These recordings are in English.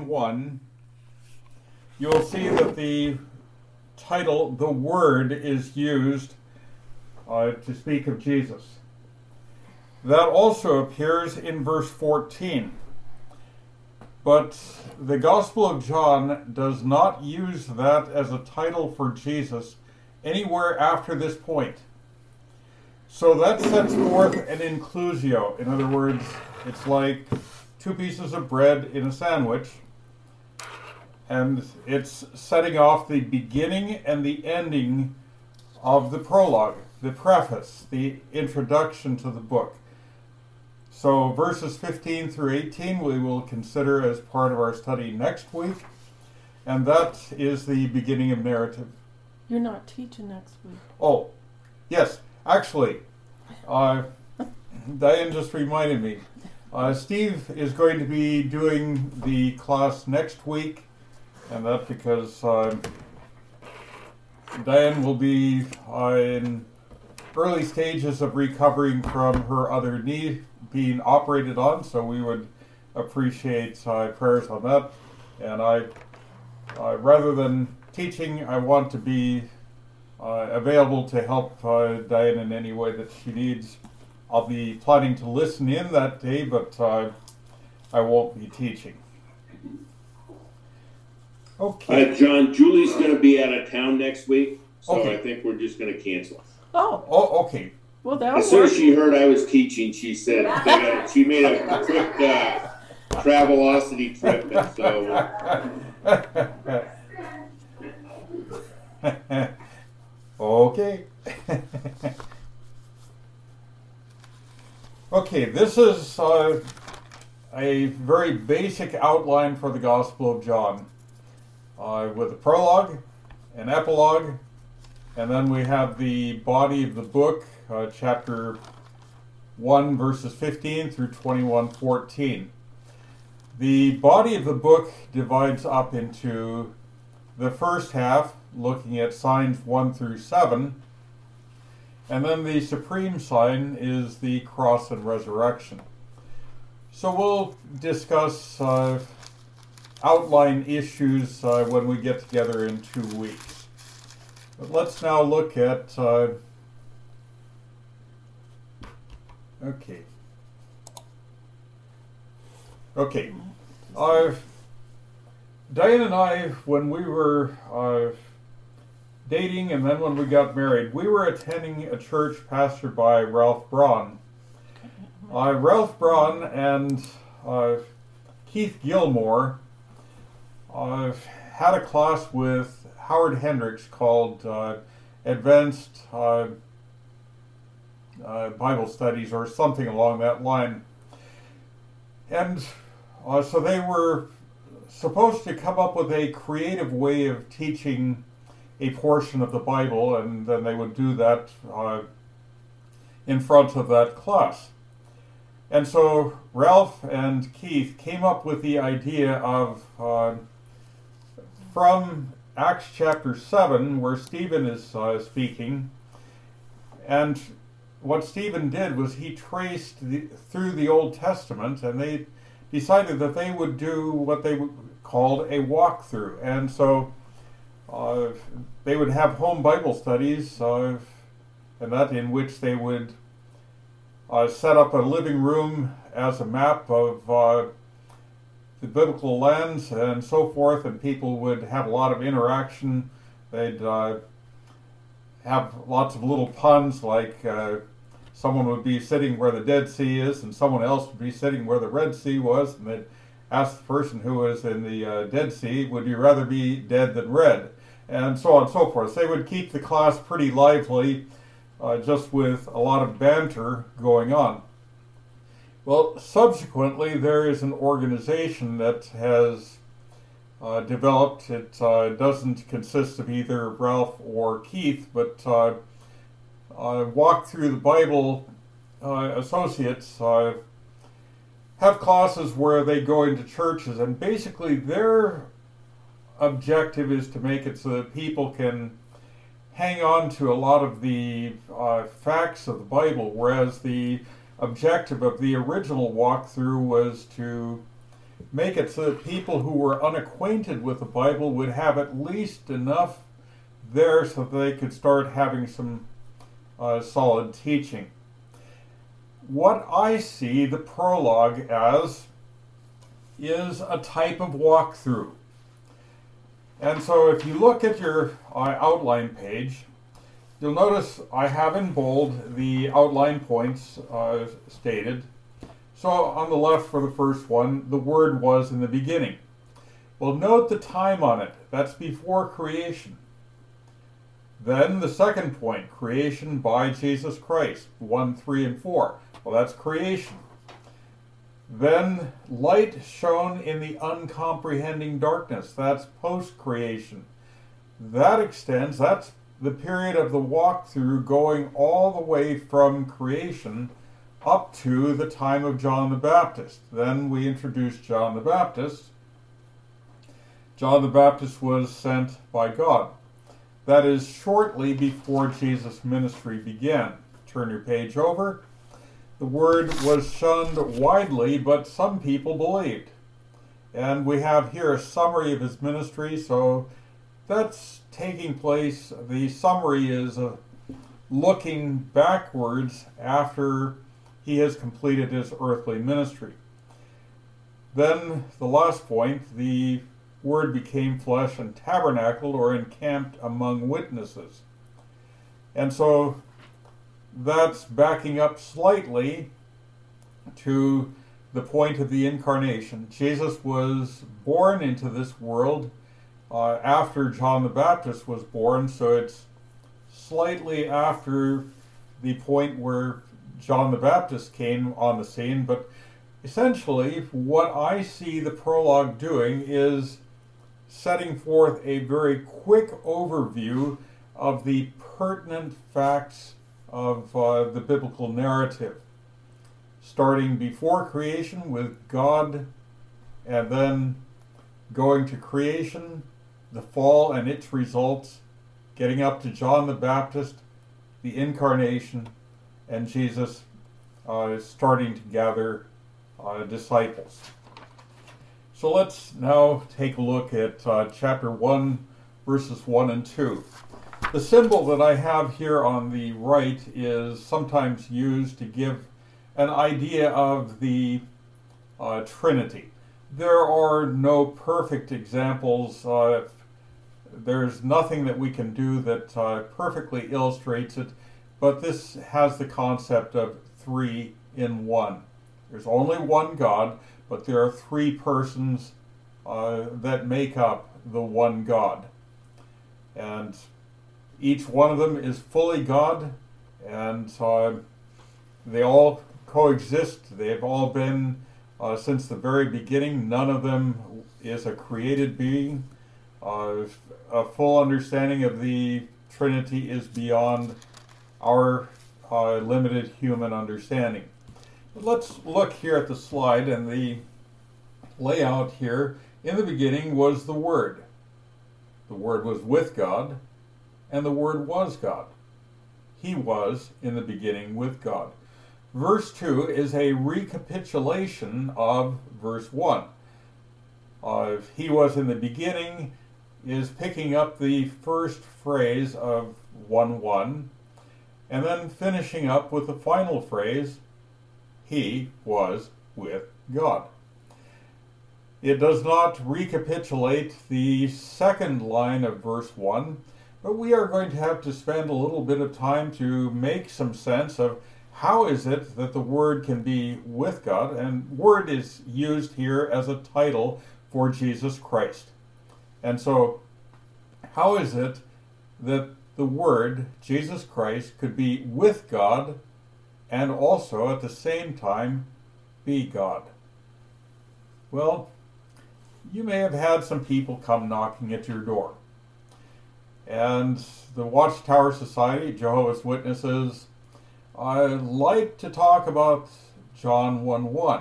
John 1, you'll see that the title, the Word, is used to speak of Jesus. That also appears in verse 14. But the Gospel of John does not use that as a title for Jesus anywhere after this point. So that sets forth an inclusio. In other words, it's like two pieces of bread in a sandwich, and it's setting off the beginning and the ending of the prologue, the preface, the introduction to the book. So verses 15 through 18 we will consider as part of our study next week, and that is the beginning of narrative. You're not teaching next week. Oh, yes. Actually, Diane just reminded me. Steve is going to be doing the class next week, and that's because Diane will be in early stages of recovering from her other knee being operated on, so we would appreciate prayers on that. And I, rather than teaching, I want to be available to help Diane in any way that she needs. I'll be planning to listen in that day, but I won't be teaching. Okay. John, Julie's going to be out of town next week, so Okay. I think we're just going to cancel. Oh, Okay. well, that'll As soon work. as she heard I was teaching, she said she made a quick Travelocity trip, and so Okay. Okay, this is a very basic outline for the Gospel of John, with a prologue, an epilogue, and then we have the body of the book, chapter 1, verses 15 through 21:14. The body of the book divides up into the first half, looking at signs 1 through 7, and then the supreme sign is the cross and resurrection. So we'll discuss outline issues when we get together in 2 weeks. But let's now look at Okay. Diane and I, when we were dating and then when we got married, we were attending a church pastored by Ralph Braun. Ralph Braun and Keith Gilmore had a class with Howard Hendricks called Advanced Bible Studies or something along that line. And so they were supposed to come up with a creative way of teaching a portion of the Bible, and then they would do that in front of that class. And so Ralph and Keith came up with the idea of, from Acts chapter 7, where Stephen is speaking, and what Stephen did was he traced through the Old Testament, and they decided that they would do what they called a walkthrough. And so they would have home Bible studies, and that in which they would set up a living room as a map of the biblical lands and so forth, and people would have a lot of interaction. They'd have lots of little puns, like someone would be sitting where the Dead Sea is, and someone else would be sitting where the Red Sea was, and they'd ask the person who was in the Dead Sea, would you rather be dead than red? And so on and so forth. So they would keep the class pretty lively, just with a lot of banter going on. Well, subsequently, there is an organization that has developed. It doesn't consist of either Ralph or Keith, but Walk Through the Bible associates have classes where they go into churches, and basically their objective is to make it so that people can hang on to a lot of the facts of the Bible, whereas the objective of the original walkthrough was to make it so that people who were unacquainted with the Bible would have at least enough there so that they could start having some solid teaching. What I see the prologue as is a type of walkthrough. And so if you look at your outline page, you'll notice I have in bold the outline points stated. So on the left for the first one, the Word was in the beginning. Well, note the time on it. That's before creation. Then the second point, creation by Jesus Christ, 1, 3, and 4. Well, that's creation. Then light shone in the uncomprehending darkness. That's post-creation. That extends, that's the period of the walkthrough going all the way from creation up to the time of John the Baptist. Then we introduce John the Baptist. John the Baptist was sent by God. That is shortly before Jesus' ministry began. Turn your page over. The word was shunned widely, but some people believed. And we have here a summary of his ministry, so that's taking place. The summary is looking backwards after he has completed his earthly ministry. Then the last point, the Word became flesh and tabernacled or encamped among witnesses. And so that's backing up slightly to the point of the incarnation. Jesus was born into this world after John the Baptist was born, so it's slightly after the point where John the Baptist came on the scene. But essentially, what I see the prologue doing is setting forth a very quick overview of the pertinent facts of the biblical narrative, starting before creation with God, and then going to creation, the fall and its results, getting up to John the Baptist, the incarnation, and Jesus starting to gather disciples. So let's now take a look at chapter 1, verses 1 and 2. The symbol that I have here on the right is sometimes used to give an idea of the Trinity. There are no perfect examples. There's nothing that we can do that perfectly illustrates it, but this has the concept of 3 in 1. There's only one God, but there are 3 persons that make up the one God. And each one of them is fully God, and they all coexist. They've all been, since the very beginning, none of them is a created being. A full understanding of the Trinity is beyond our limited human understanding. Let's look here at the slide, and the layout here. In the beginning was the Word. The Word was with God, and the Word was God. He was in the beginning with God. Verse 2 is a recapitulation of verse 1. He was in the beginning is picking up the first phrase of 1:1, and then finishing up with the final phrase, he was with God. It does not recapitulate the second line of verse 1, but we are going to have to spend a little bit of time to make some sense of how is it that the Word can be with God, and Word is used here as a title for Jesus Christ. And so, how is it that the Word, Jesus Christ, could be with God and also at the same time be God? Well, you may have had some people come knocking at your door. And the Watchtower Society, Jehovah's Witnesses, like to talk about John 1:1.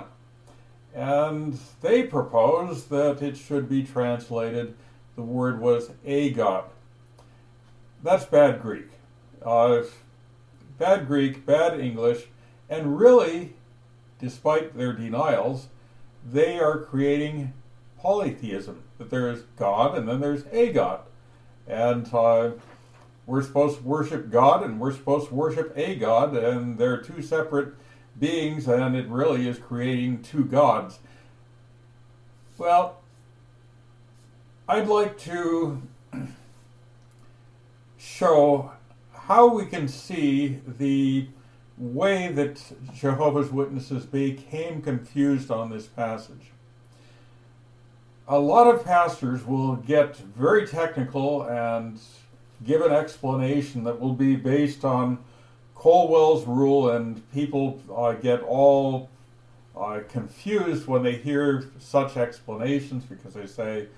And they propose that it should be translated, the word was a God. That's bad Greek. Bad Greek, bad English, and really, despite their denials, they are creating polytheism, that there is God and then there's a God. And we're supposed to worship God and we're supposed to worship a God, and they're two separate beings, and it really is creating two gods. Well, I'd like to show how we can see the way that Jehovah's Witnesses became confused on this passage. A lot of pastors will get very technical and give an explanation that will be based on Colwell's rule, and people get all confused when they hear such explanations, because they say,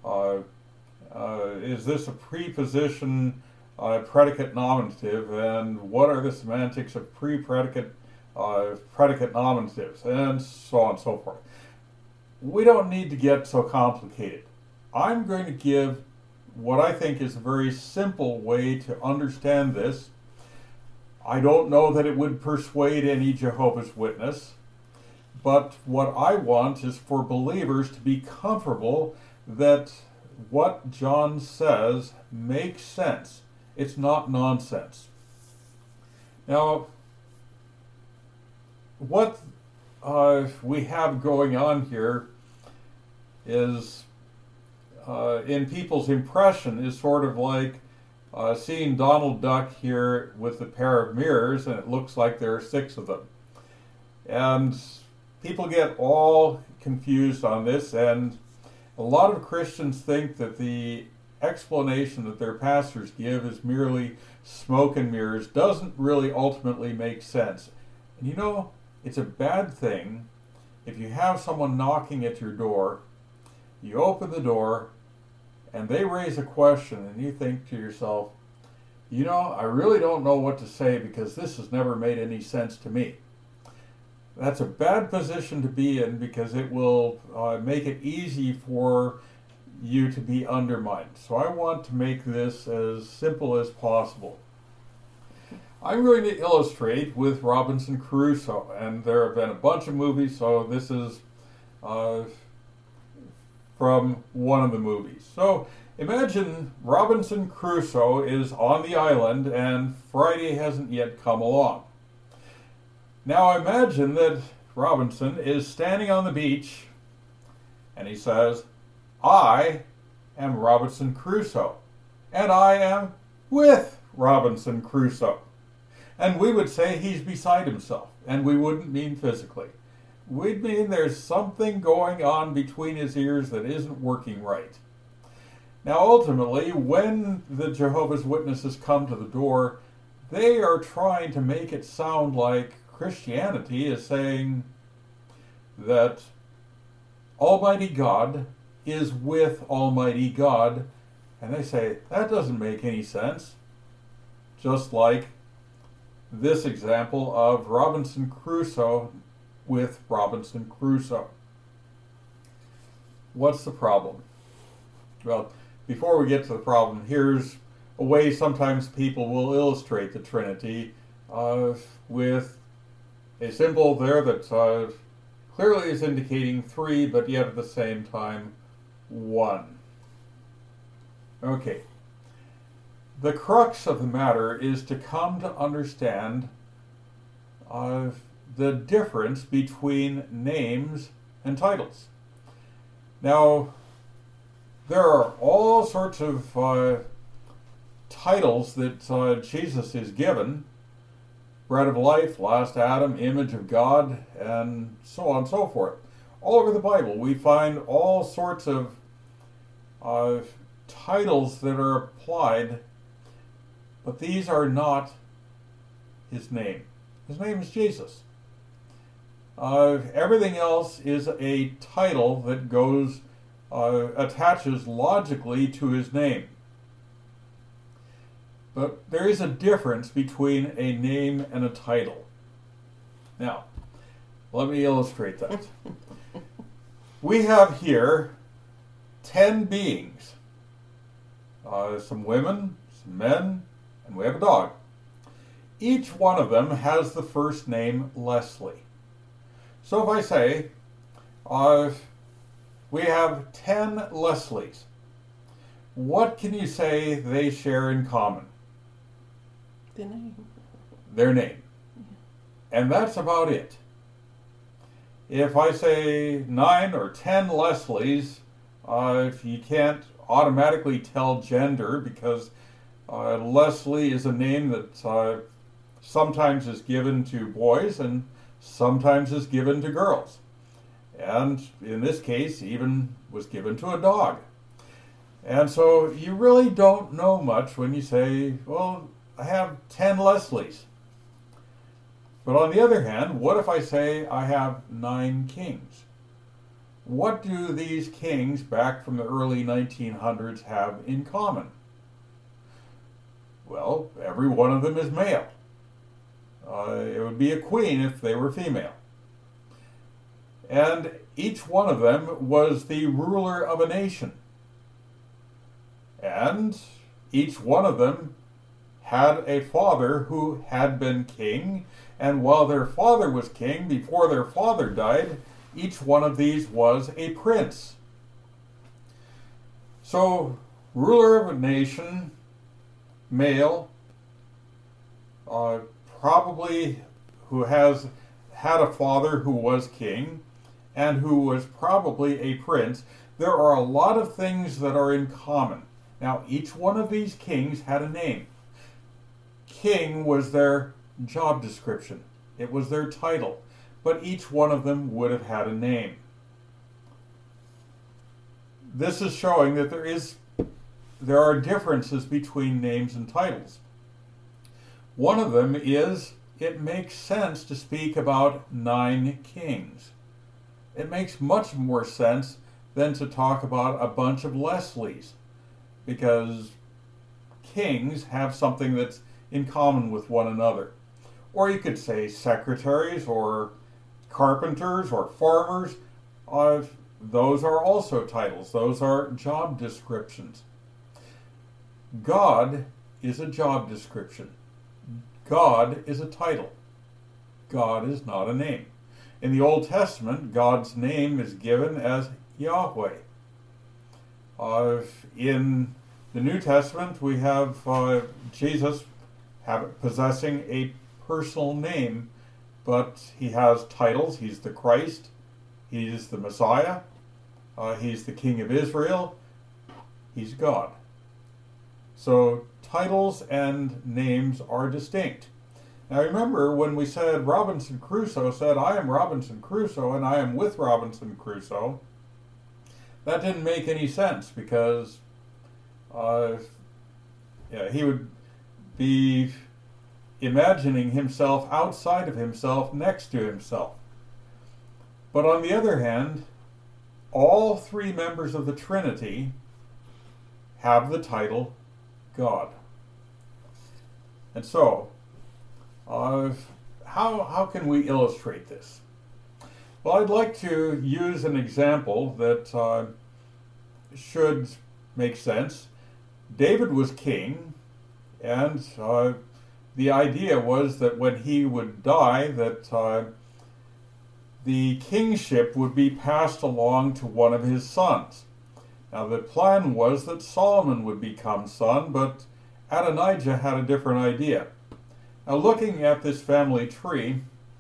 is this a preposition predicate nominative, and what are the semantics of pre-predicate predicate nominatives, and so on and so forth. We don't need to get so complicated. I'm going to give what I think is a very simple way to understand this. I don't know that it would persuade any Jehovah's Witness, but what I want is for believers to be comfortable that what John says makes sense. It's not nonsense. Now, what we have going on here is, in people's impression, is sort of like seeing Donald Duck here with a pair of mirrors, and it looks like there are 6 of them. And people get all confused on this, and a lot of Christians think that the explanation that their pastors give is merely smoke and mirrors, doesn't really ultimately make sense. And you know, it's a bad thing if you have someone knocking at your door, you open the door, and they raise a question, and you think to yourself, you know, I really don't know what to say because this has never made any sense to me. That's a bad position to be in, because it will make it easy for you to be undermined. So I want to make this as simple as possible. I'm going to illustrate with Robinson Crusoe, and there have been a bunch of movies, so this is from one of the movies. So imagine Robinson Crusoe is on the island and Friday hasn't yet come along. Now imagine that Robinson is standing on the beach and he says, I am Robinson Crusoe, and I am with Robinson Crusoe. And we would say he's beside himself, and we wouldn't mean physically. We'd mean there's something going on between his ears that isn't working right. Now ultimately, when the Jehovah's Witnesses come to the door, they are trying to make it sound like Christianity is saying that Almighty God is with Almighty God, and they say, that doesn't make any sense. Just like this example of Robinson Crusoe with Robinson Crusoe. What's the problem? Well, before we get to the problem, here's a way sometimes people will illustrate the Trinity with a symbol there that clearly is indicating 3, but yet at the same time 1. Okay. The crux of the matter is to come to understand the difference between names and titles. Now, there are all sorts of titles that Jesus is given: Bread of Life, Last Adam, Image of God, and so on and so forth. All over the Bible, we find all sorts of titles that are applied, but these are not his name. His name is Jesus. Everything else is a title that goes, attaches logically to his name. But there is a difference between a name and a title. Now, let me illustrate that. We have here 10 beings. Some women, some men, and we have a dog. Each one of them has the first name Leslie. So if I say, we have 10 Leslies. What can you say they share in common? The name. Their name. And that's about it. If I say 9 or 10 Leslies, you can't automatically tell gender because Leslie is a name that sometimes is given to boys and sometimes is given to girls. And in this case, even was given to a dog. And so you really don't know much when you say, well, I have 10 Leslies. But on the other hand, what if I say I have 9 kings? What do these kings back from the early 1900s have in common? Well, every one of them is male. It would be a queen if they were female. And each one of them was the ruler of a nation. And each one of them had a father who had been king, and while their father was king, before their father died, each one of these was a prince. So, ruler of a nation, male, probably who has had a father who was king, and who was probably a prince. There are a lot of things that are in common. Now, each one of these kings had a name. King was their job description. It was their title. But each one of them would have had a name. This is showing that there are differences between names and titles. One of them is it makes sense to speak about 9 kings. It makes much more sense than to talk about a bunch of Leslies, because kings have something that's in common with one another. Or you could say secretaries or carpenters or farmers. Those are also titles. Those are job descriptions. God is a job description. God is a title. God is not a name. In the Old Testament, God's name is given as Yahweh. In the New Testament, we have Jesus possessing a personal name, but he has titles. He's the Christ. He's the Messiah. He's the King of Israel. He's God. So titles and names are distinct. Now remember when we said Robinson Crusoe said, I am Robinson Crusoe and I am with Robinson Crusoe, that didn't make any sense because he would be imagining himself outside of himself next to himself. But on the other hand, all 3 members of the Trinity have the title God. And so, how can we illustrate this? Well, I'd like to use an example that should make sense. David was king, and the idea was that when he would die, that the kingship would be passed along to one of his sons. Now, the plan was that Solomon would become son, but Adonijah had a different idea. Now, looking at this family tree,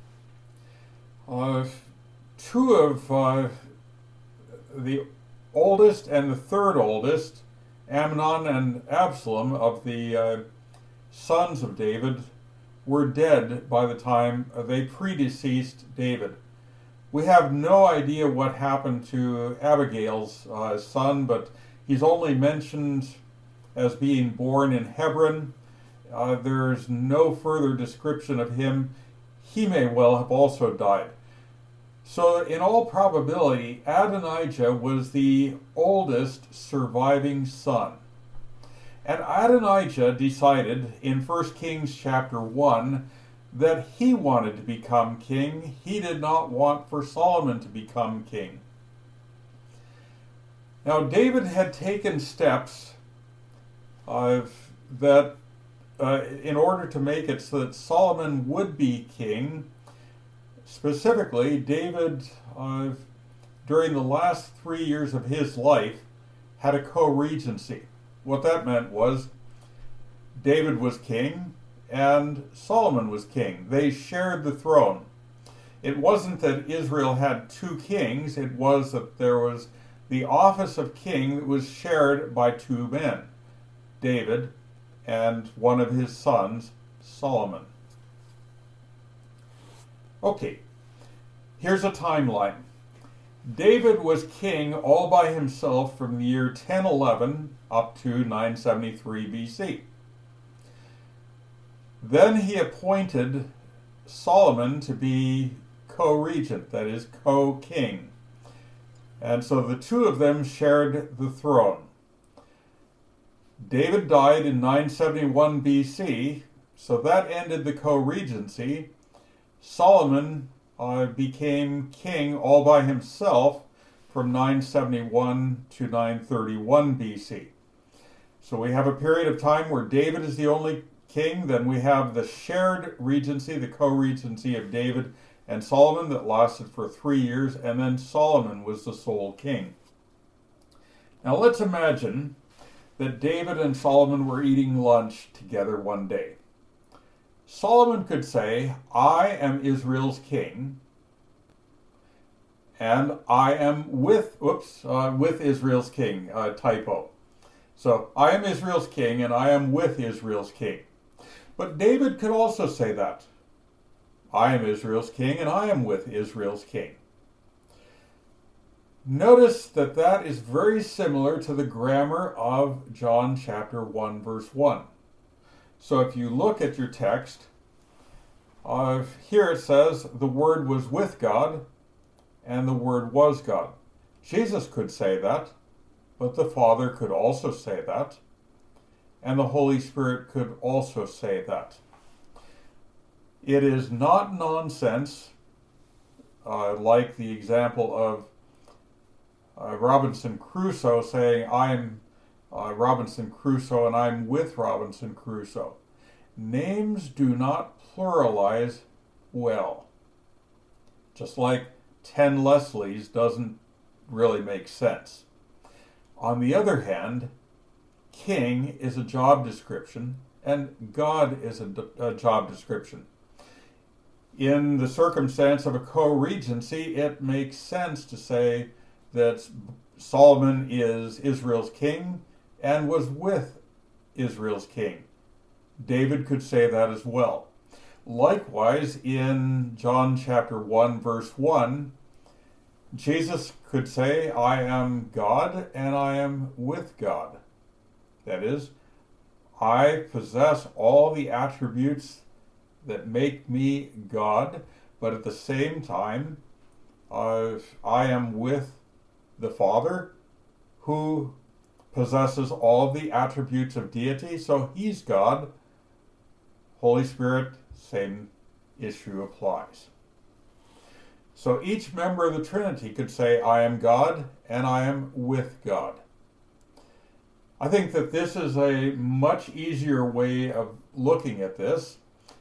2 of the oldest and the 3rd oldest, Amnon and Absalom, of the sons of David, were dead by the time they predeceased David. We have no idea what happened to Abigail's son, but he's only mentioned as being born in Hebron. There's no further description of him. He may well have also died. So in all probability, Adonijah was the oldest surviving son. And Adonijah decided in 1 Kings chapter 1 that he wanted to become king. He did not want for Solomon to become king. Now, David had taken steps that in order to make it so that Solomon would be king. Specifically, David during the last 3 years of his life, had a co-regency. What that meant was David was king and Solomon was king. They shared the throne. It wasn't that Israel had two kings, it was that there was the office of king that was shared by two men, David and one of his sons, Solomon. Okay, here's a timeline. David was king all by himself from the year 1011 up to 973 BC. Then he appointed Solomon to be co-regent, that is, co-king. And so the two of them shared the throne. David died in 971 BC, so that ended the co-regency. Solomon became king all by himself from 971 to 931 BC. So we have a period of time where David is the only king, then we have the shared regency, the co-regency of David and Solomon that lasted for 3 years, and then Solomon was the sole king. Now let's imagine that David and Solomon were eating lunch together one day. Solomon could say, I am Israel's king, and I am with Israel's king, typo. So, I am Israel's king, and I am with Israel's king. But David could also say that. I am Israel's king, and I am with Israel's king. Notice that that is very similar to the grammar of John chapter 1, verse 1. So if you look at your text, here it says, the Word was with God, and the Word was God. Jesus could say that, but the Father could also say that, and the Holy Spirit could also say that. It is not nonsense, like the example of Robinson Crusoe saying, I'm Robinson Crusoe and I'm with Robinson Crusoe. Names do not pluralize well. Just like 10 Leslies doesn't really make sense. On the other hand, king is a job description and God is a job description. In the circumstance of a co-regency, it makes sense to say that Solomon is Israel's king and was with Israel's king. David could say that as well. Likewise, in John chapter 1, verse 1, Jesus could say, I am God and I am with God. That is, I possess all the attributes that make me God, but at the same time, I am with the Father, who possesses all the attributes of deity, so he's God. Holy Spirit, same issue applies. So each member of the Trinity could say, I am God and I am with God. I think that this is a much easier way of looking at this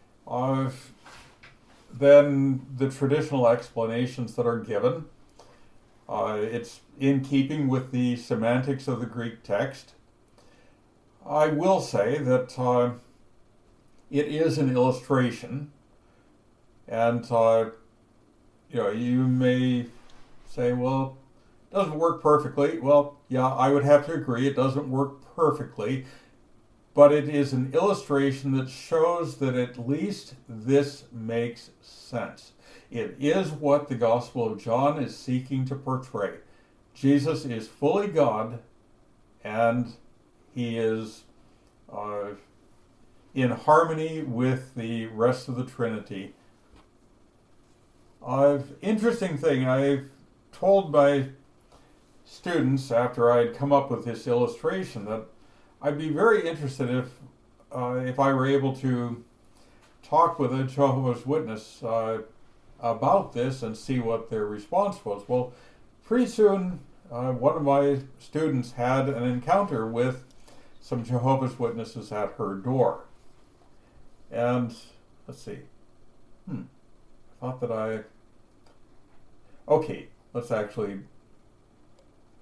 than the traditional explanations that are given. It's in keeping with the semantics of the Greek text. I will say that it is an illustration, and you may say, well, it doesn't work perfectly. Well, yeah, I would have to agree it doesn't work perfectly, but it is an illustration that shows that at least this makes sense. It is what the Gospel of John is seeking to portray. Jesus is fully God, and he is in harmony with the rest of the Trinity. Interesting thing, I've told my students after I had come up with this illustration that I'd be very interested if I were able to talk with a Jehovah's Witness about this and see what their response was. Well, pretty soon one of my students had an encounter with some Jehovah's Witnesses at her door. And let's see. I thought that okay, let's actually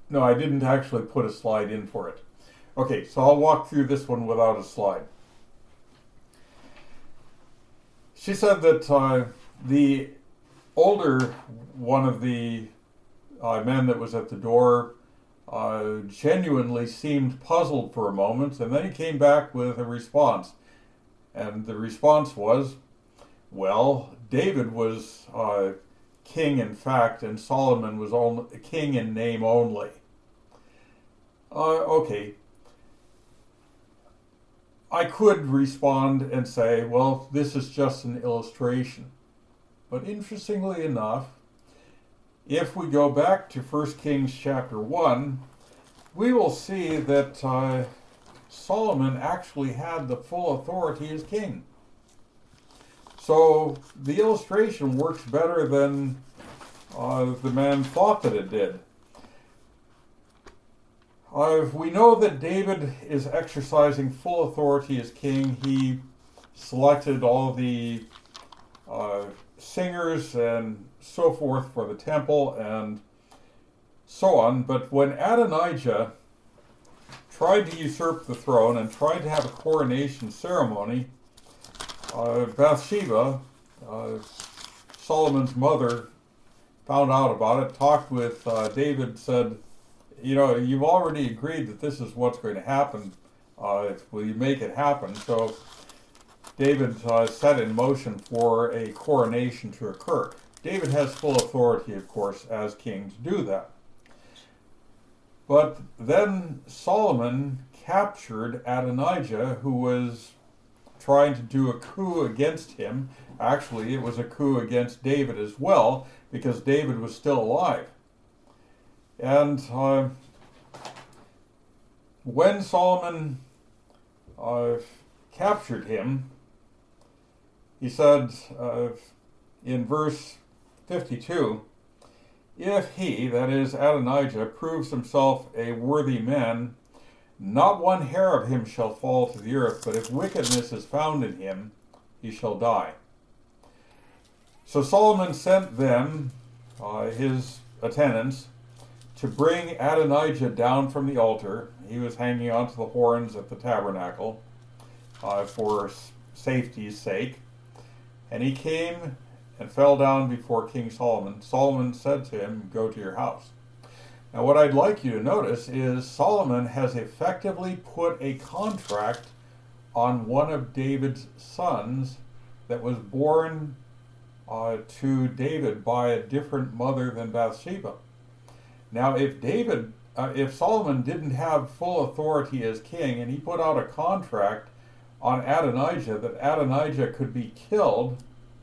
No, I didn't actually put a slide in for it. Okay, so I'll walk through this one without a slide. She said that the older one of the men that was at the door genuinely seemed puzzled for a moment, and then he came back with a response. And the response was, well, David was king in fact, and Solomon was only king in name only. Okay. I could respond and say, well, this is just an illustration. But interestingly enough, if we go back to 1 Kings chapter 1, we will see that Solomon actually had the full authority as king. So the illustration works better than the man thought that it did. We know that David is exercising full authority as king. He selected all the singers and so forth for the temple and so on. But when Adonijah tried to usurp the throne and tried to have a coronation ceremony, Bathsheba, Solomon's mother, found out about it, talked with David, said, you know, you've already agreed that this is what's going to happen. Will you make it happen? So David set in motion for a coronation to occur. David has full authority, of course, as king to do that. But then Solomon captured Adonijah, who was trying to do a coup against him. Actually, it was a coup against David as well, because David was still alive. And when Solomon captured him, he said in verse 52, if he, that is Adonijah, proves himself a worthy man, not one hair of him shall fall to the earth, but if wickedness is found in him, he shall die. So Solomon sent them, his attendants, to bring Adonijah down from the altar. He was hanging onto the horns at the tabernacle for safety's sake. And he came and fell down before King Solomon. Solomon said to him, go to your house. Now what I'd like you to notice is Solomon has effectively put a contract on one of David's sons that was born to David by a different mother than Bathsheba. Now if Solomon didn't have full authority as king and he put out a contract on Adonijah that Adonijah could be killed,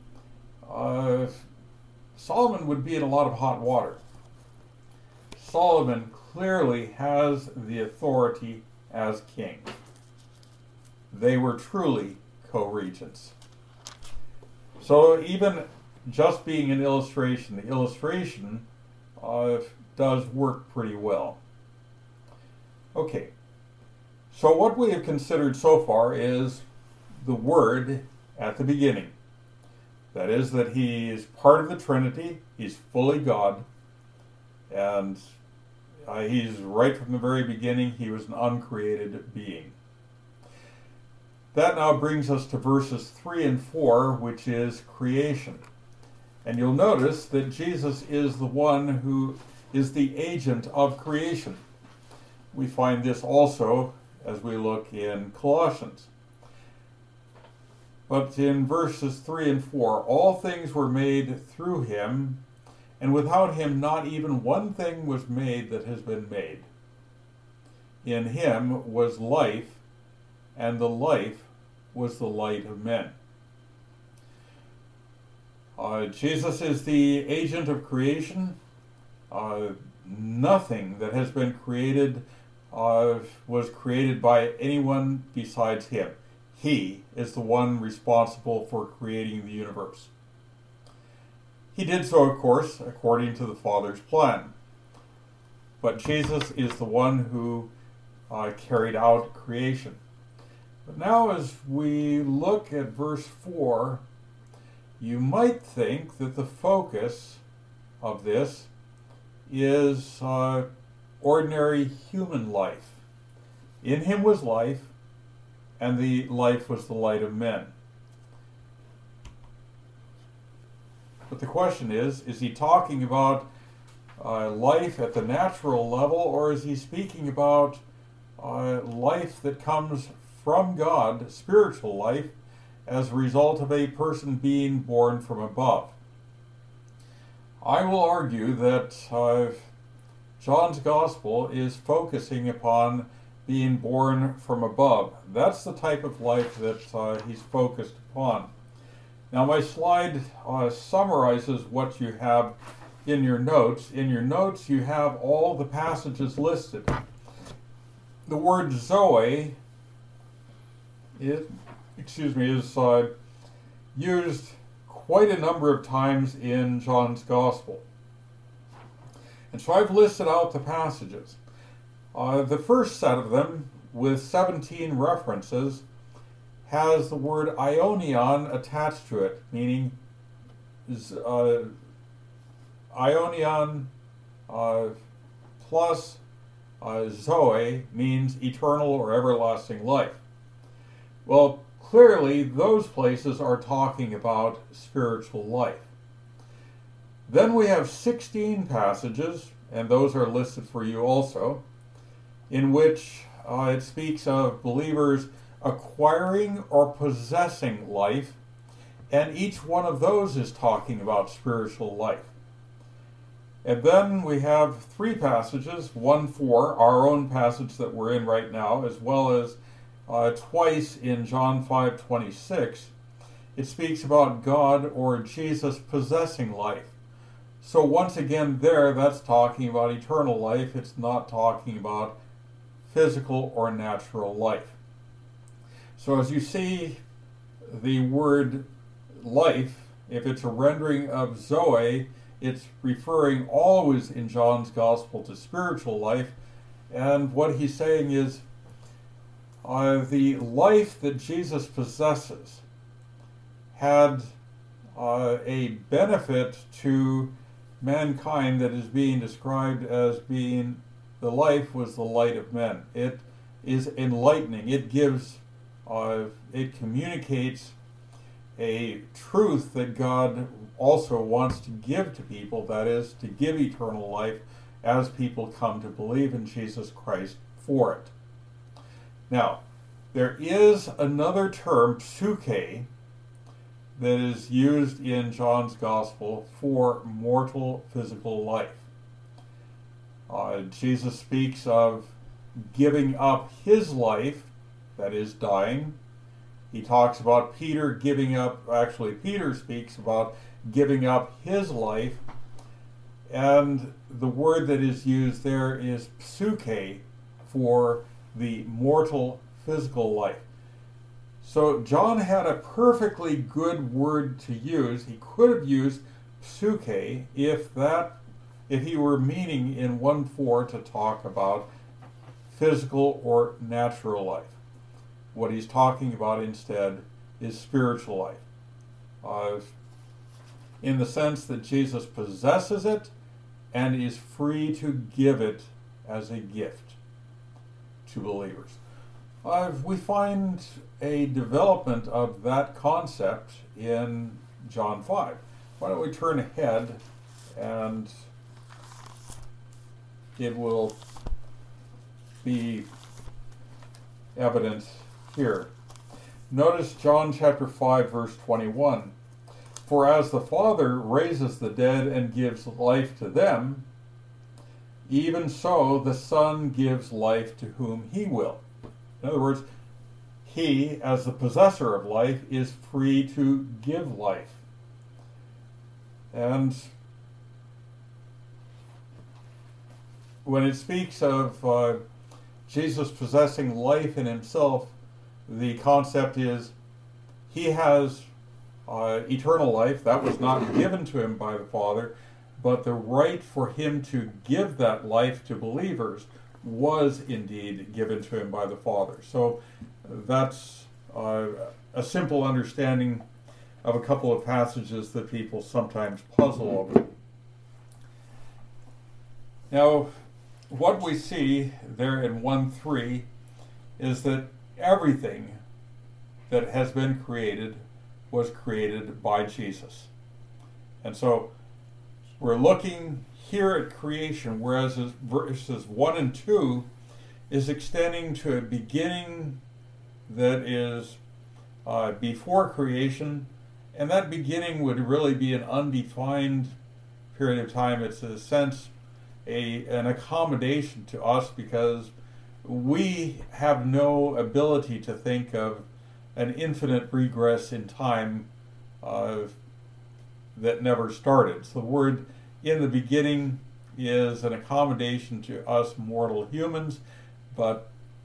Solomon would be in a lot of hot water. Solomon clearly has the authority as king. They were truly co-regents. So even just being an illustration, the illustration does work pretty well. Okay, so what we have considered so far is the Word at the beginning. That is, that he is part of the Trinity, he's fully God, and he's right from the very beginning, he was an uncreated being. That now brings us to verses 3 and 4, which is creation. And you'll notice that Jesus is the one who is the agent of creation. We find this also as we look in Colossians. But in verses 3 and 4, all things were made through him, and without him not even one thing was made that has been made. In him was life, and the life was the light of men. Jesus is the agent of creation. Nothing that has been created was created by anyone besides him. He is the one responsible for creating the universe. He did so, of course, according to the Father's plan. But Jesus is the one who carried out creation. But now as we look at verse 4, you might think that the focus of this is ordinary human life. In him was life, and the life was the light of men. But the question is he talking about life at the natural level, or is he speaking about life that comes from God, spiritual life, as a result of a person being born from above? I will argue that John's Gospel is focusing upon being born from above. That's the type of life that he's focused upon. Now my slide summarizes what you have in your notes. In your notes you have all the passages listed. The word Zoe is used quite a number of times in John's Gospel. And so I've listed out the passages. The first set of them, with 17 references, has the word aionion attached to it, meaning aionion plus Zoe means eternal or everlasting life. Well, clearly those places are talking about spiritual life. Then we have 16 passages, and those are listed for you also, in which it speaks of believers acquiring or possessing life, and each one of those is talking about spiritual life. And then we have 3 passages, one for our own passage that we're in right now, as well as twice in John 5:26, it speaks about God or Jesus possessing life. So once again there, that's talking about eternal life. It's not talking about physical or natural life. So as you see the word life, if it's a rendering of Zoe, it's referring always in John's Gospel to spiritual life. And what he's saying is the life that Jesus possesses had a benefit to mankind that is being described as being the life was the light of men. It is enlightening. It gives, it communicates a truth that God also wants to give to people, that is, to give eternal life as people come to believe in Jesus Christ for it. Now, there is another term, psuche, that is used in John's Gospel for mortal physical life. Jesus speaks of giving up his life, that is, dying. He talks about Peter giving up, actually Peter speaks about giving up his life, and the word that is used there is psuche for the mortal physical life. So John had a perfectly good word to use. He could have used psuche if he were meaning in 1:4 to talk about physical or natural life. What he's talking about instead is spiritual life, in the sense that Jesus possesses it and is free to give it as a gift to believers. We find a development of that concept in John 5. Why don't we turn ahead and it will be evident here. Notice John chapter 5 verse 21. For as the Father raises the dead and gives life to them, even so the Son gives life to whom he will. In other words, he, as the possessor of life, is free to give life. And when it speaks of Jesus possessing life in himself, the concept is he has eternal life. That was not given to him by the Father, but the right for him to give that life to believers was indeed given to him by the Father. So that's a simple understanding of a couple of passages that people sometimes puzzle over. Now, what we see there in 1:3 is that everything that has been created was created by Jesus. And so we're looking here at creation, whereas verses 1 and 2 is extending to a beginning that is before creation, and that beginning would really be an undefined period of time. It's in a sense an accommodation to us because we have no ability to think of an infinite regress in time that never started. So the word in the beginning is an accommodation to us mortal humans, but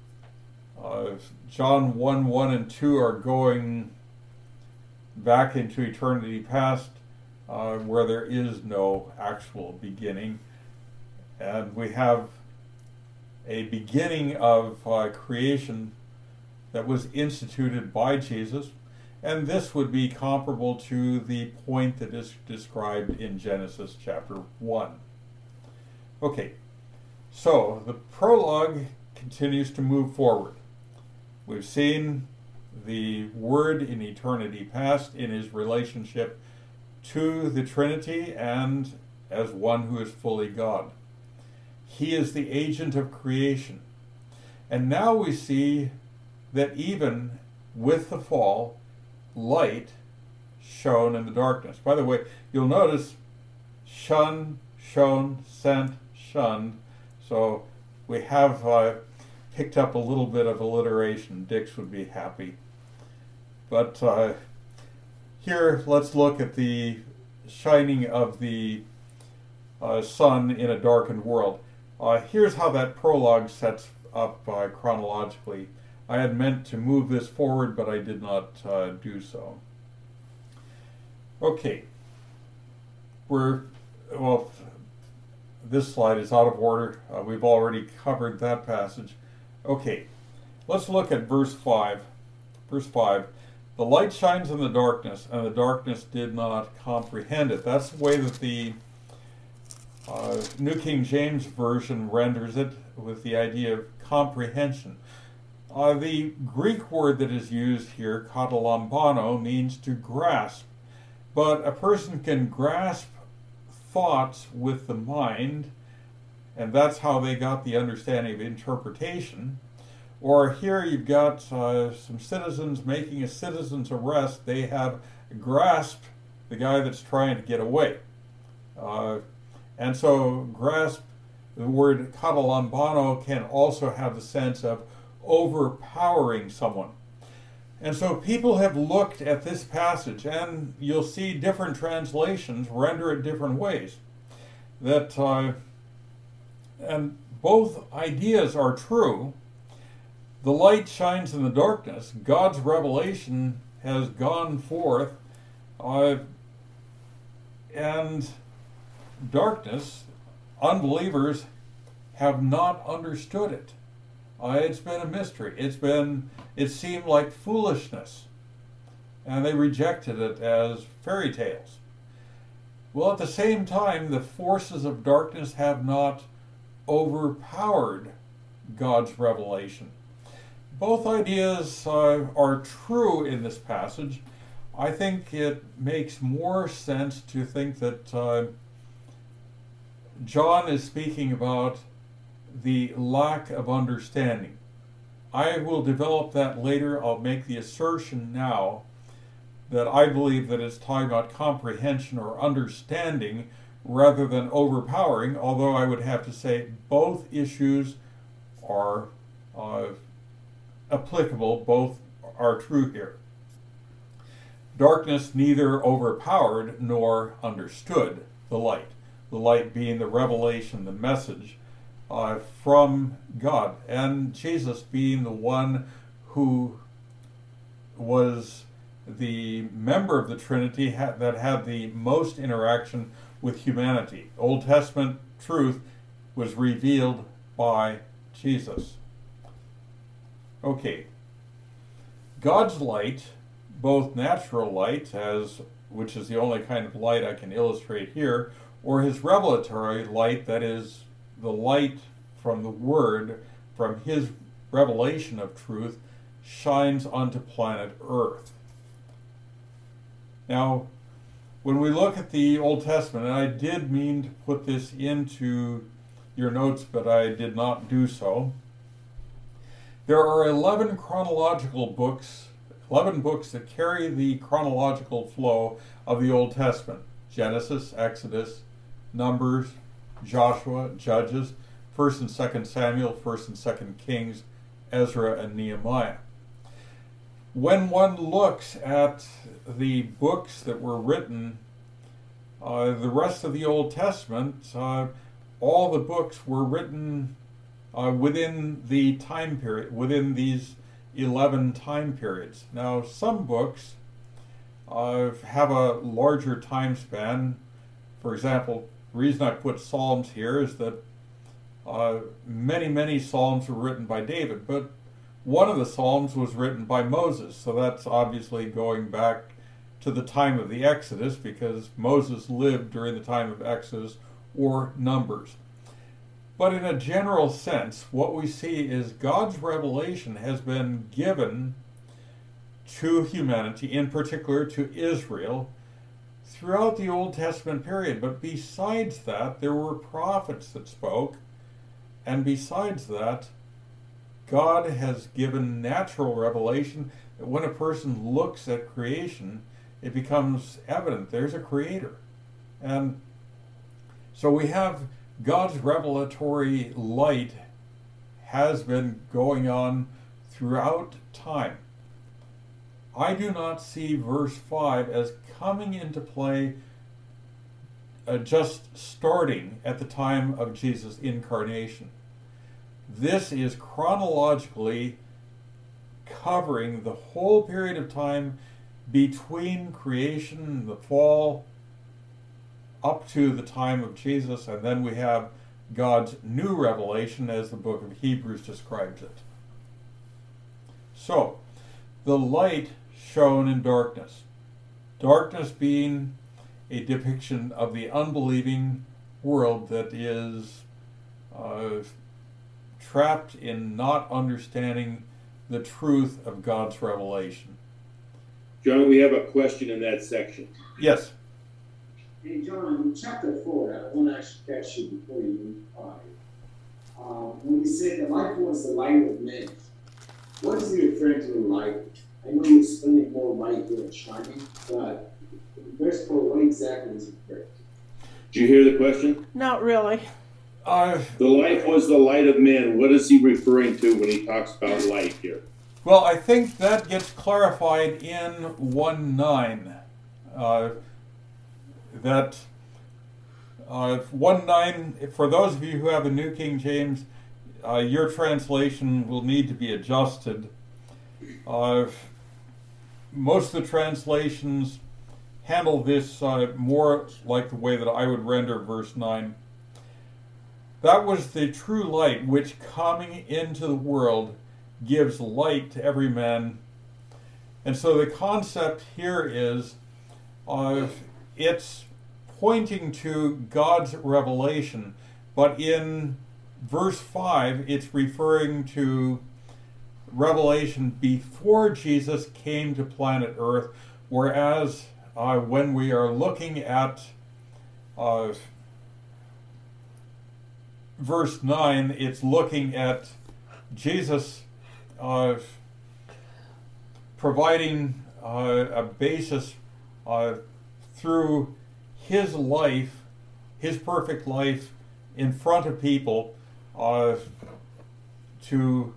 John 1 and 2 are going back into eternity past, where there is no actual beginning. And we have a beginning of creation that was instituted by Jesus, and this would be comparable to the point that is described in Genesis chapter 1. Okay, so the prologue continues to move forward. We've seen the Word in eternity past in his relationship to the Trinity and as one who is fully God. He is the agent of creation. And now we see that even with the fall, light shone in the darkness. By the way, you'll notice shone, shone, sent, shunned. So we have picked up a little bit of alliteration. Dix would be happy. But here, let's look at the shining of the sun in a darkened world. Here's how that prologue sets up chronologically. I had meant to move this forward, but I did not do so. Okay. This slide is out of order. We've already covered that passage. Okay, let's look at verse 5. Verse 5. The light shines in the darkness, and the darkness did not comprehend it. That's the way that the New King James Version renders it, with the idea of comprehension. The Greek word that is used here, katalambano, means to grasp. But a person can grasp thoughts with the mind, and that's how they got the understanding of interpretation. Or here you've got some citizens making a citizen's arrest. They have grasped the guy that's trying to get away. And so grasp, the word katalambano, can also have the sense of overpowering someone. And so people have looked at this passage, and you'll see different translations render it different ways. And both ideas are true. The light shines in the darkness. God's revelation has gone forth, and darkness, unbelievers have not understood it. It's been a mystery. It seemed like foolishness, and they rejected it as fairy tales. Well, at the same time, the forces of darkness have not overpowered God's revelation. Both ideas are true in this passage. I think it makes more sense to think that John is speaking about the lack of understanding. I will develop that later. I'll make the assertion now that I believe that it's talking about comprehension or understanding rather than overpowering, although I would have to say both issues are applicable, both are true here. Darkness neither overpowered nor understood the light being the revelation, the message from God, and Jesus being the one who was the member of the Trinity that had the most interaction with humanity. Old Testament truth was revealed by Jesus. Okay. God's light, both natural light, which is the only kind of light I can illustrate here, or his revelatory light, that is the light from the Word, from his revelation of truth, shines onto planet Earth. Now, when we look at the Old Testament, and I did mean to put this into your notes, but I did not do so, there are 11 chronological books, 11 books that carry the chronological flow of the Old Testament. Genesis, Exodus, Numbers, Joshua, Judges, 1st and 2nd Samuel, 1st and 2nd Kings, Ezra, and Nehemiah. When one looks at the books that were written, the rest of the Old Testament, all the books were written within the time period, within these 11 time periods. Now, some books have a larger time span. For example, the reason I put Psalms here is that many Psalms were written by David, but one of the Psalms was written by Moses, so that's obviously going back to the time of the Exodus, because Moses lived during the time of Exodus or Numbers. But in a general sense, what we see is God's revelation has been given to humanity, in particular to Israel, throughout the Old Testament period. But besides that, there were prophets that spoke, and besides that, God has given natural revelation that when a person looks at creation, it becomes evident there's a creator. And so we have God's revelatory light has been going on throughout time. I do not see verse 5 as coming into play just starting at the time of Jesus' incarnation. This is chronologically covering the whole period of time between creation and the fall up to the time of Jesus, and then we have God's new revelation as the book of Hebrews describes it. So, the light shone in darkness. Darkness being a depiction of the unbelieving world that is trapped in not understanding the truth of God's revelation. John, we have a question in that section. Yes. Hey, John, in chapter 4, I want to actually catch you before you move on. When you say the light was the light of men, what is he referring to the light? I know you're explaining more light here and shining, but in verse 4, what exactly is it referring to? Did you hear the question? Not really. The light was the light of men. What is he referring to when he talks about light here? Well, I think that gets clarified in 1:9. That 1:9, for those of you who have a New King James, your translation will need to be adjusted. Most of the translations handle this more like the way that I would render verse 9. That was the true light which coming into the world gives light to every man. And so the concept here is it's pointing to God's revelation, but in verse 5 it's referring to revelation before Jesus came to planet Earth, whereas when we are looking at verse 9, it's looking at Jesus providing a basis through his life, his perfect life in front of people to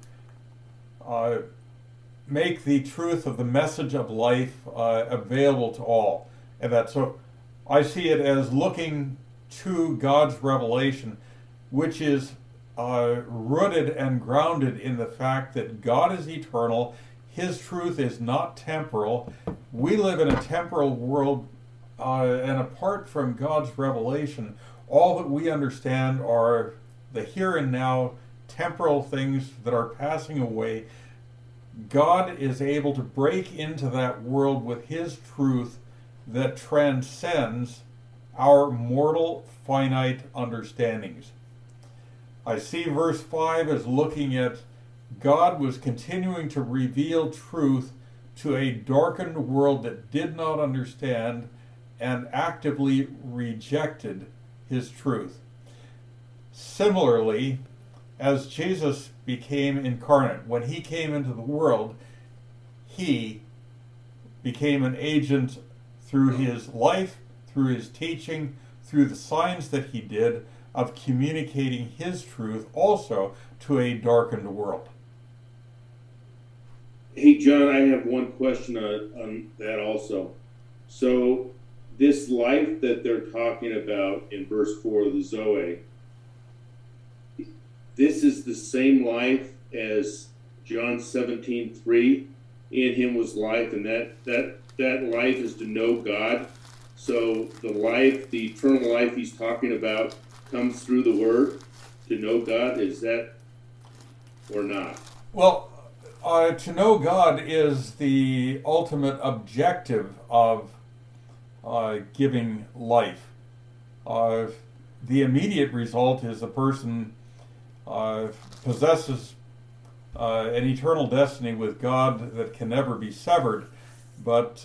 make the truth of the message of life available to all. And that, so I see it as looking to God's revelation, which is rooted and grounded in the fact that God is eternal, his truth is not temporal. We live in a temporal world, and apart from God's revelation, all that we understand are the here and now, temporal things that are passing away. God is able to break into that world with his truth that transcends our mortal, finite understandings. I see verse 5 as looking at God was continuing to reveal truth to a darkened world that did not understand and actively rejected his truth. Similarly, as Jesus became incarnate, when he came into the world, he became an agent through his life, through his teaching, through the signs that he did, of communicating his truth also to a darkened world. Hey, John, I have one question on that also. So, this life that they're talking about in verse 4 of the Zoe, this is the same life as John 17:3. In him was life, and that life is to know God. So the life, the eternal life he's talking about, comes through the Word to know God. Is that or not? Well, to know God is the ultimate objective of giving life. The immediate result is a person possesses an eternal destiny with God that can never be severed, but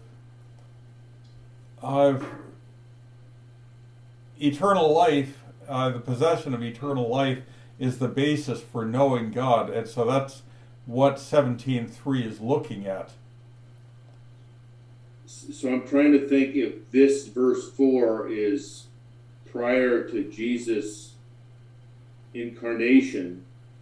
eternal life, the possession of eternal life, is the basis for knowing God, and so that's what 17:3 is looking at. So I'm trying to think if this verse 4 is prior to Jesus' incarnation,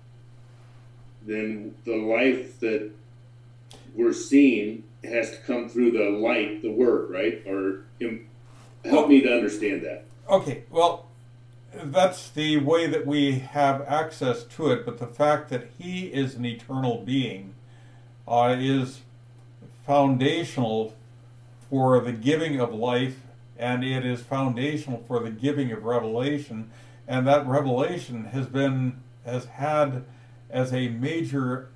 then the life that we're seeing has to come through the light, the Word, right? Or help me to understand that. Okay, well, that's the way that we have access to it, but the fact that he is an eternal being is foundational for the giving of life, and it is foundational for the giving of revelation, and that revelation has had as a major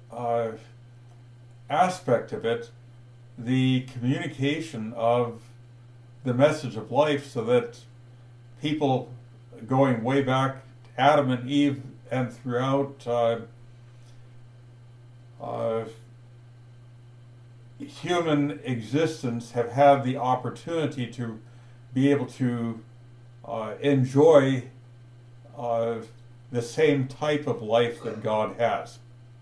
aspect of it the communication of the message of life, so that people going way back to Adam and Eve and throughout human existence have had the opportunity to be able to enjoy the same type of life that God has.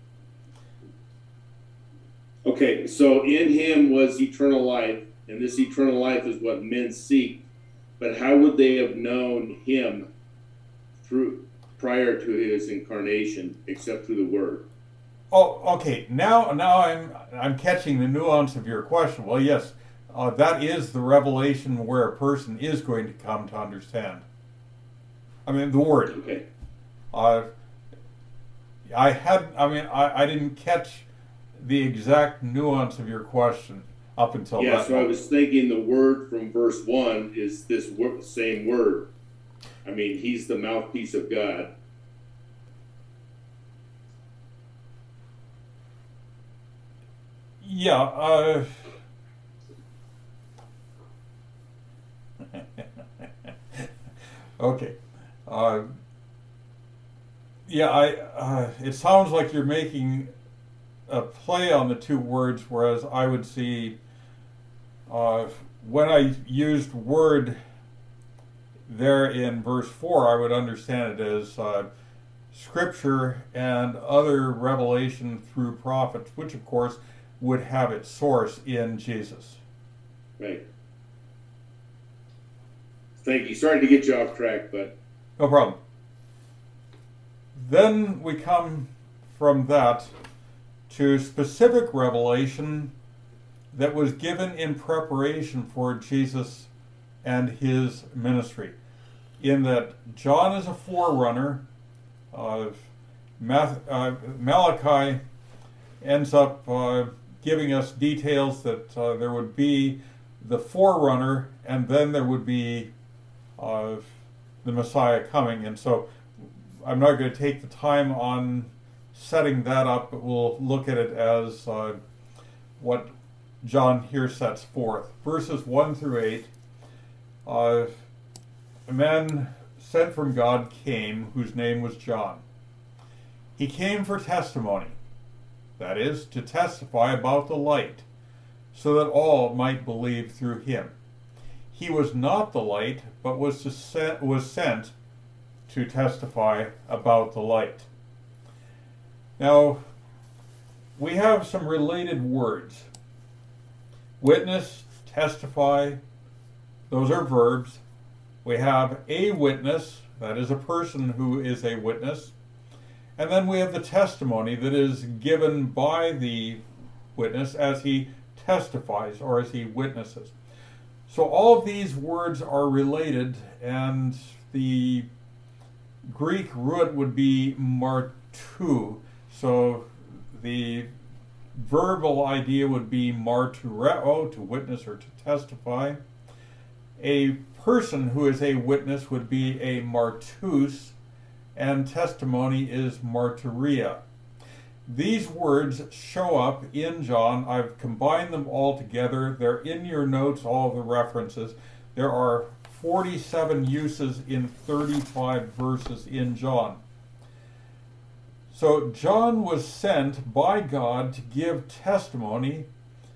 Okay, so in him was eternal life, and this eternal life is what men seek. But how would they have known him prior to his incarnation, except through the Word? Oh, okay. Now I'm catching the nuance of your question. Well, yes, that is the revelation where a person is going to come to understand. I mean, the Word. Okay. I didn't catch the exact nuance of your question up until that. So I was thinking the word from verse 1 is this same word. I mean, he's the mouthpiece of God. Yeah. Okay. It sounds like you're making a play on the two words, whereas I would see when I used word there in verse 4, I would understand it as scripture and other revelation through prophets, which of course would have its source in Jesus. Right. Thank you. Sorry to get you off track, but... No problem. Then we come from that to specific revelation that was given in preparation for Jesus and his ministry. In that John is a forerunner, Malachi ends up giving us details that there would be the forerunner, and then there would be the Messiah coming. And so I'm not going to take the time on setting that up, but we'll look at it as what John here sets forth. Verses 1 through 8, men sent from God came, whose name was John. He came for testimony, that is, to testify about the light, so that all might believe through him. He was not the light, but was sent to testify about the light. Now, we have some related words. Witness, testify, those are verbs. We have a witness, that is a person who is a witness. And then we have the testimony that is given by the witness as he testifies or as he witnesses. So all of these words are related, and the Greek root would be martu. So the verbal idea would be martureo, to witness or to testify. A person who is a witness would be a martus, and testimony is martyria. These words show up in John. I've combined them all together. They're in your notes, all of the references. There are 47 uses in 35 verses in John. So John was sent by God to give testimony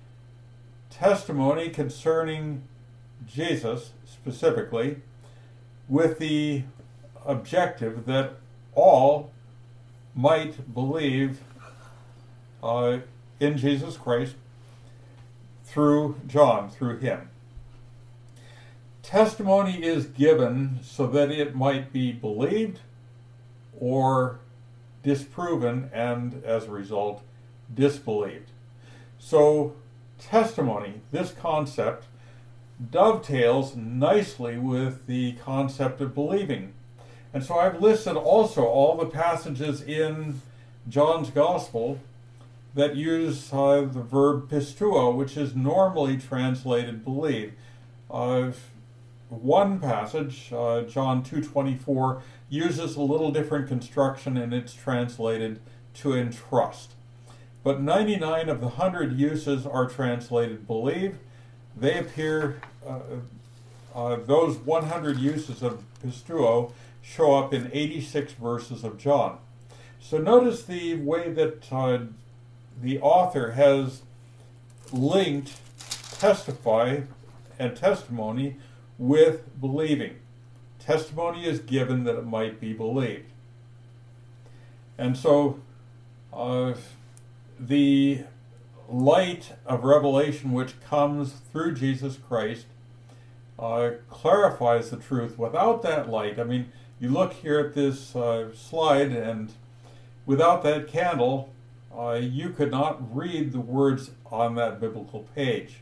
concerning Jesus specifically, with the objective that all might believe in Jesus Christ through John, through him. Testimony is given so that it might be believed or disproven, and as a result, disbelieved. So testimony, this concept, dovetails nicely with the concept of believing. And so I've listed also all the passages in John's Gospel that use the verb pisteuo, which is normally translated believe. One passage, John 2:24, uses a little different construction, and it's translated to entrust. But 99 of the 100 uses are translated believe. They appear, those 100 uses of pisteuo show up in 86 verses of John. So notice the way that the author has linked testify and testimony with believing. Testimony is given that it might be believed. And so the light of revelation which comes through Jesus Christ clarifies the truth. Without that light, I mean, you look here at this slide, and without that candle, you could not read the words on that biblical page.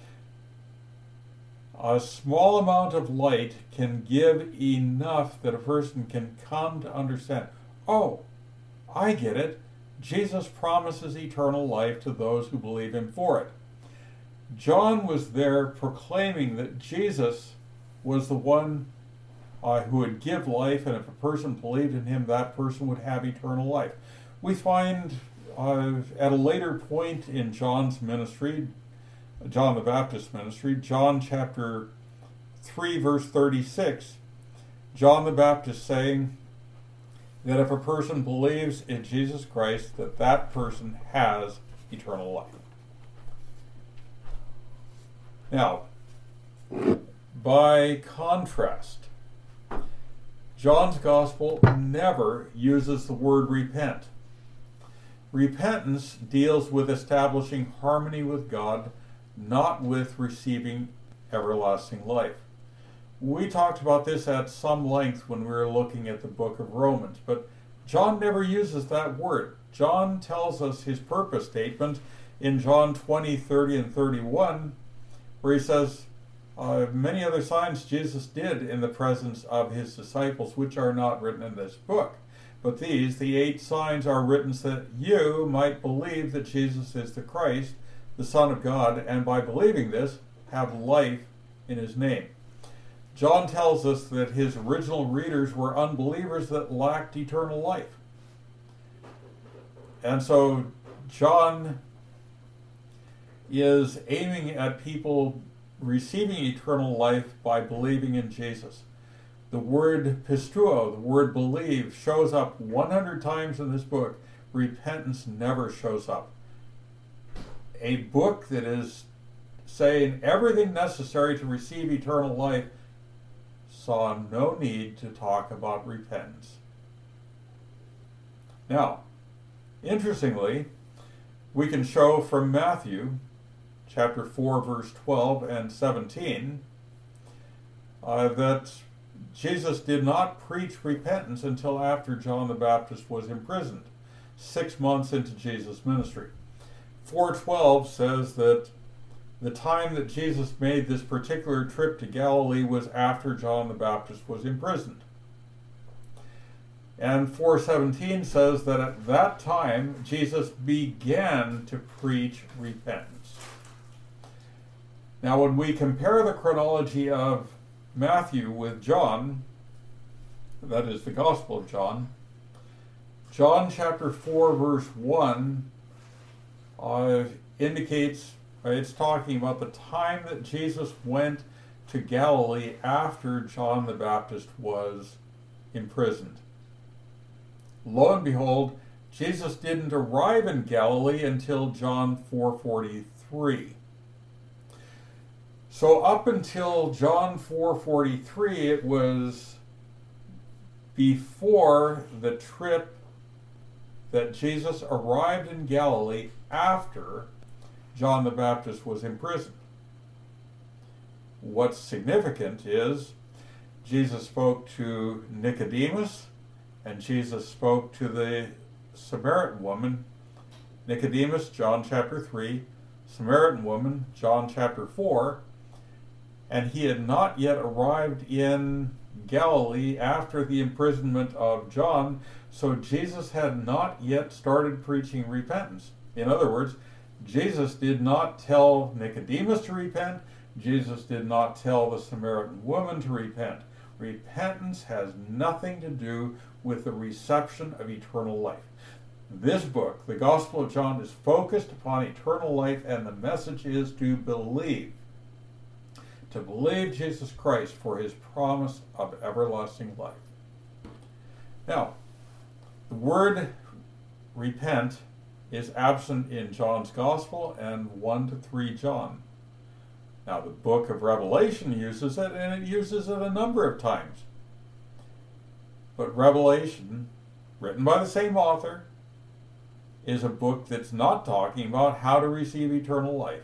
A small amount of light can give enough that a person can come to understand, oh, I get it. Jesus promises eternal life to those who believe him for it. John was there proclaiming that Jesus was the one who would give life, and if a person believed in him, that person would have eternal life. We find at a later point in John's ministry, John the Baptist's ministry, John chapter 3, verse 36, John the Baptist saying that if a person believes in Jesus Christ, that that person has eternal life. Now, by contrast, John's Gospel never uses the word repent. Repentance deals with establishing harmony with God, not with receiving everlasting life. We talked about this at some length when we were looking at the book of Romans, but John never uses that word. John tells us his purpose statement in John 20, 30, and 31, where he says, many other signs Jesus did in the presence of his disciples, which are not written in this book. But these, the 8 signs, are written so that you might believe that Jesus is the Christ, the Son of God, and by believing this, have life in his name. John tells us that his original readers were unbelievers that lacked eternal life. And so John is aiming at people receiving eternal life by believing in Jesus. The word pistuo, the word believe, shows up 100 times in this book. Repentance never shows up. A book that is saying everything necessary to receive eternal life saw no need to talk about repentance. Now, interestingly, we can show from Matthew chapter 4, verse 12 and 17, that Jesus did not preach repentance until after John the Baptist was imprisoned, 6 months into Jesus' ministry. 4:12 says that the time that Jesus made this particular trip to Galilee was after John the Baptist was imprisoned. And 4:17 says that at that time Jesus began to preach repentance. Now, when we compare the chronology of Matthew with John, that is the Gospel of John, John chapter 4 verse 1 indicates, it's talking about the time that Jesus went to Galilee after John the Baptist was imprisoned. Lo and behold, Jesus didn't arrive in Galilee until John 4:43. So up until John 4:43, it was before the trip that Jesus arrived in Galilee after John the Baptist was imprisoned. What's significant is Jesus spoke to Nicodemus, and Jesus spoke to the Samaritan woman. Nicodemus, John chapter 3, Samaritan woman, John chapter 4, and he had not yet arrived in Galilee after the imprisonment of John, so Jesus had not yet started preaching repentance. In other words, Jesus did not tell Nicodemus to repent. Jesus did not tell the Samaritan woman to repent. Repentance has nothing to do with the reception of eternal life. This book, the Gospel of John, is focused upon eternal life, and the message is to believe. To believe Jesus Christ for his promise of everlasting life. Now, the word repent is absent in John's Gospel and 1 to 3 John. Now, the book of Revelation uses it, and it uses it a number of times. But Revelation, written by the same author, is a book that's not talking about how to receive eternal life.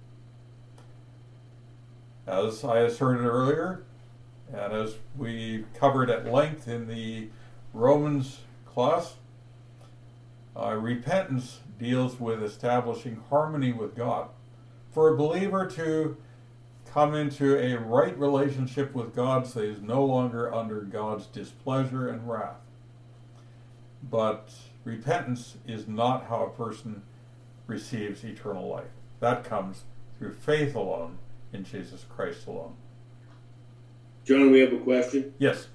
As I asserted earlier, and as we covered at length in the Romans class, repentance deals with establishing harmony with God. For a believer to come into a right relationship with God so he is no longer under God's displeasure and wrath. But repentance is not how a person receives eternal life. That comes through faith alone in Jesus Christ alone. John, we have a question. Yes.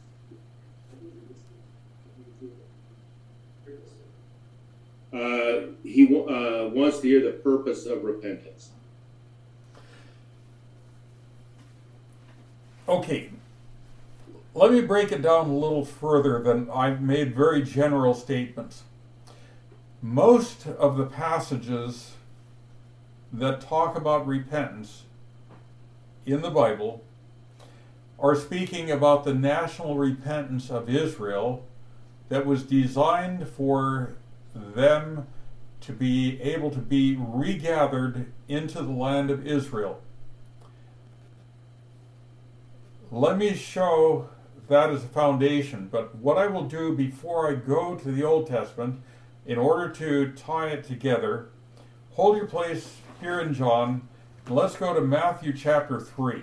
He wants to hear the purpose of repentance. Okay. Let me break it down a little further than I've made very general statements. Most of the passages that talk about repentance in the Bible are speaking about the national repentance of Israel that was designed for them to be able to be regathered into the land of Israel. Let me show that as a foundation, but what I will do before I go to the Old Testament, in order to tie it together, hold your place here in John, and let's go to Matthew chapter 3.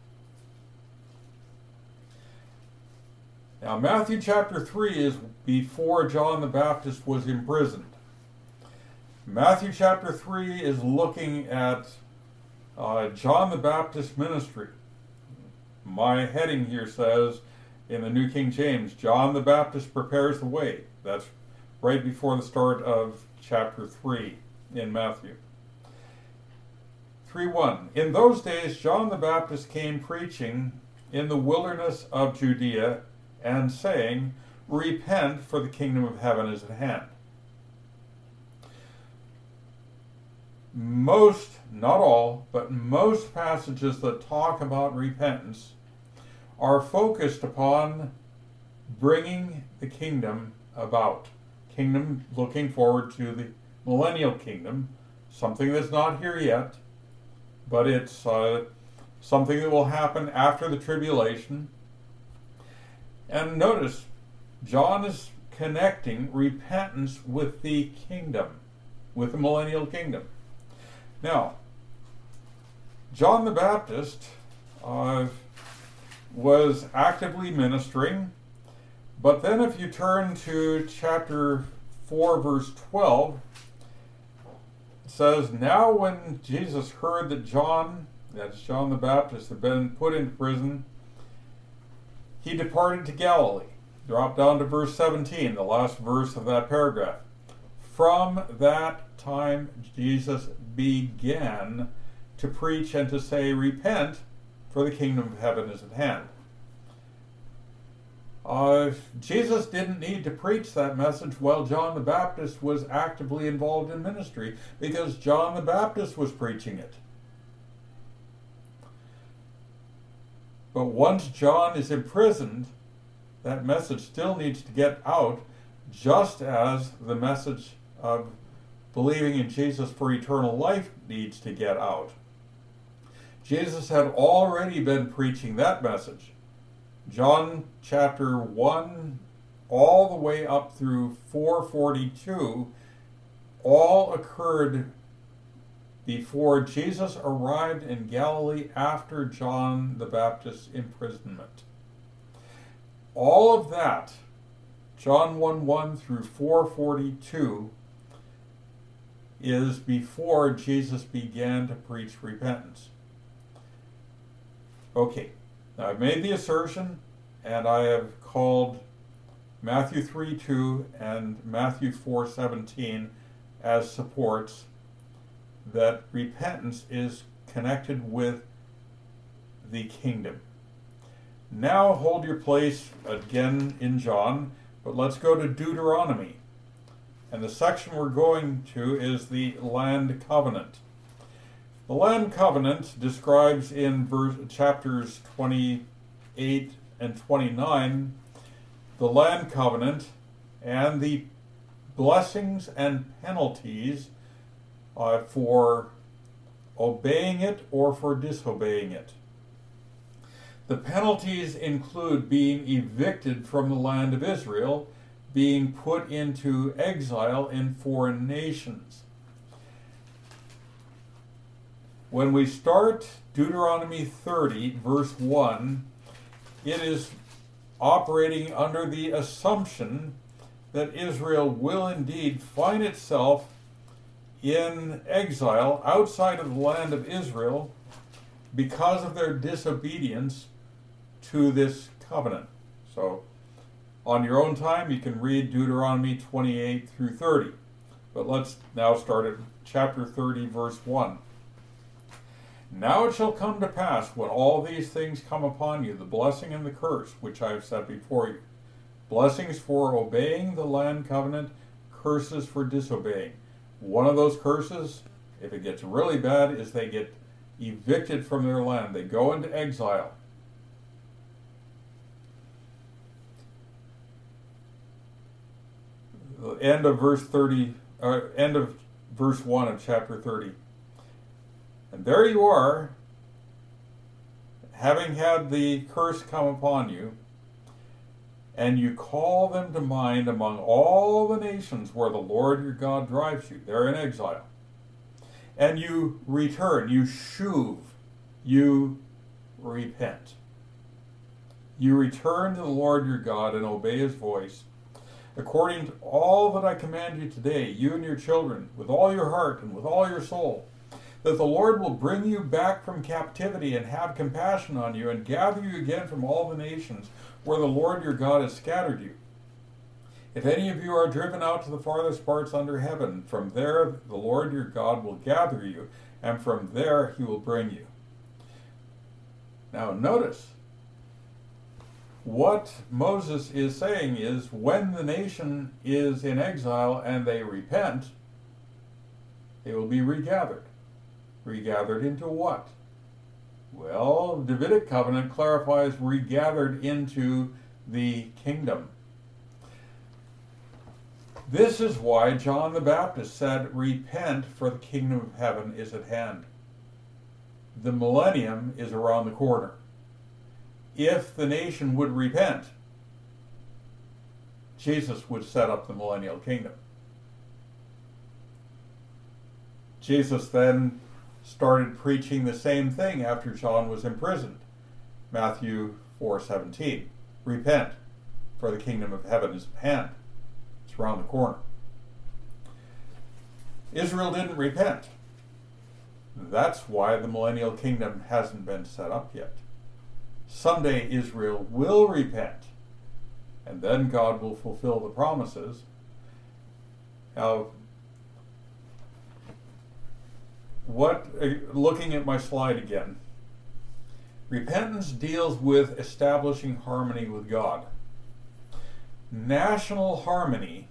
Now, Matthew chapter 3 is before John the Baptist was imprisoned. Matthew chapter 3 is looking at John the Baptist's ministry. My heading here says, in the New King James, John the Baptist prepares the way. That's right before the start of chapter 3 in Matthew. 3:1. In those days John the Baptist came preaching, in the wilderness of Judea, and saying, Repent, for the kingdom of heaven is at hand. Most, not all, but most passages that talk about repentance are focused upon bringing the kingdom about. Kingdom, looking forward to the millennial kingdom, something that's not here yet, but it's something that will happen after the tribulation. And notice, John is connecting repentance with the kingdom, with the millennial kingdom. Now, John the Baptist was actively ministering, but then if you turn to chapter 4, verse 12, it says, Now when Jesus heard that John, that's John the Baptist, had been put into prison, he departed to Galilee. Drop down to verse 17, the last verse of that paragraph. From that time, Jesus began to preach and to say, Repent, for the kingdom of heaven is at hand. Jesus didn't need to preach that message while John the Baptist was actively involved in ministry, because John the Baptist was preaching it. But once John is imprisoned, that message still needs to get out, just as the message of believing in Jesus for eternal life needs to get out. Jesus had already been preaching that message. John chapter 1 all the way up through 4:42 all occurred before Jesus arrived in Galilee after John the Baptist's imprisonment. All of that, John 1:1 through 4:42, is before Jesus began to preach repentance. Okay, now I've made the assertion, and I have called Matthew 3:2 and Matthew 4:17 as supports that repentance is connected with the kingdom. Now hold your place again in John, but let's go to Deuteronomy. And the section we're going to is the land covenant. The land covenant describes in chapters 28 and 29 the land covenant and the blessings and penalties for obeying it or for disobeying it. The penalties include being evicted from the land of Israel, being put into exile in foreign nations. When we start Deuteronomy 30, verse 1, it is operating under the assumption that Israel will indeed find itself in exile outside of the land of Israel because of their disobedience to this covenant. So, on your own time, you can read Deuteronomy 28 through 30. But let's now start at chapter 30, verse 1. Now it shall come to pass, when all these things come upon you, the blessing and the curse, which I have set before you. Blessings for obeying the land covenant, curses for disobeying. One of those curses, if it gets really bad, is they get evicted from their land. They go into exile. The end of verse 1 of chapter 30. And there you are, having had the curse come upon you, and you call them to mind among all the nations where the Lord your God drives you. They're in exile. And you return, you shuv, you repent. You return to the Lord your God and obey his voice, according to all that I command you today, you and your children, with all your heart and with all your soul, that the Lord will bring you back from captivity and have compassion on you and gather you again from all the nations where the Lord your God has scattered you. If any of you are driven out to the farthest parts under heaven, from there the Lord your God will gather you, and from there he will bring you. Now notice, what Moses is saying is when the nation is in exile and they repent, they will be regathered. Regathered into what? Well, the Davidic covenant clarifies regathered into the kingdom. This is why John the Baptist said, repent, for the kingdom of heaven is at hand. The millennium is around the corner. If the nation would repent, Jesus would set up the millennial kingdom. Jesus then started preaching the same thing after John was imprisoned. Matthew 4:17. Repent, for the kingdom of heaven is at hand. It's around the corner. Israel didn't repent. That's why the millennial kingdom hasn't been set up yet. Someday Israel will repent, and then God will fulfill the promises. Now, looking at my slide again, repentance deals with establishing harmony with God. National harmony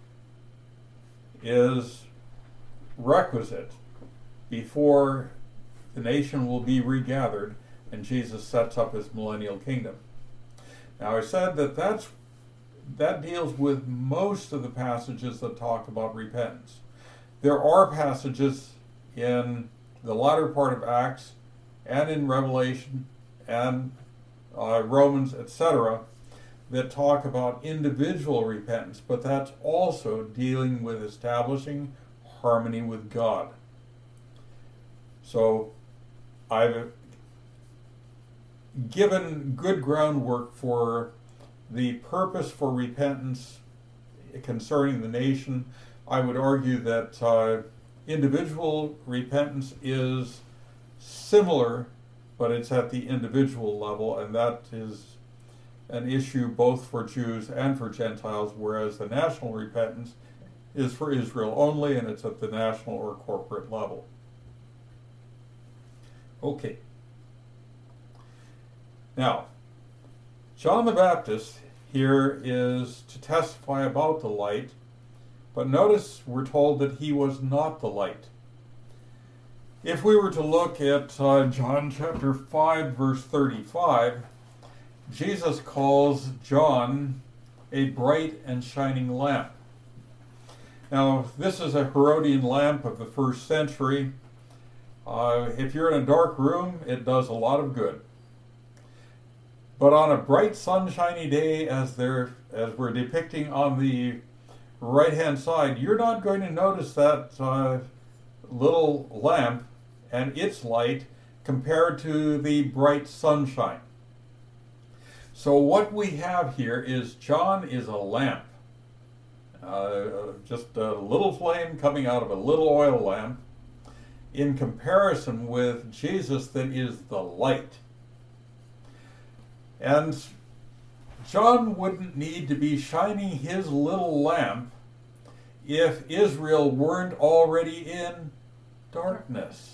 is requisite before the nation will be regathered and Jesus sets up his millennial kingdom. Now, I said that deals with most of the passages that talk about repentance. There are passages in the latter part of Acts and in Revelation and Romans, etc., that talk about individual repentance, but that's also dealing with establishing harmony with God. So I've given good groundwork for the purpose for repentance concerning the nation. I would argue that individual repentance is similar, but it's at the individual level, and that is an issue both for Jews and for Gentiles, whereas the national repentance is for Israel only, and it's at the national or corporate level. Okay. Now, John the Baptist here is to testify about the light, but notice we're told that he was not the light. If we were to look at John chapter 5, verse 35, Jesus calls John a bright and shining lamp. Now, this is a Herodian lamp of the first century. If you're in a dark room, it does a lot of good. But on a bright sunshiny day, as we're depicting on the right-hand side, you're not going to notice that little lamp and its light compared to the bright sunshine. So what we have here is John is a lamp. Just a little flame coming out of a little oil lamp in comparison with Jesus that is the light. And John wouldn't need to be shining his little lamp if Israel weren't already in darkness.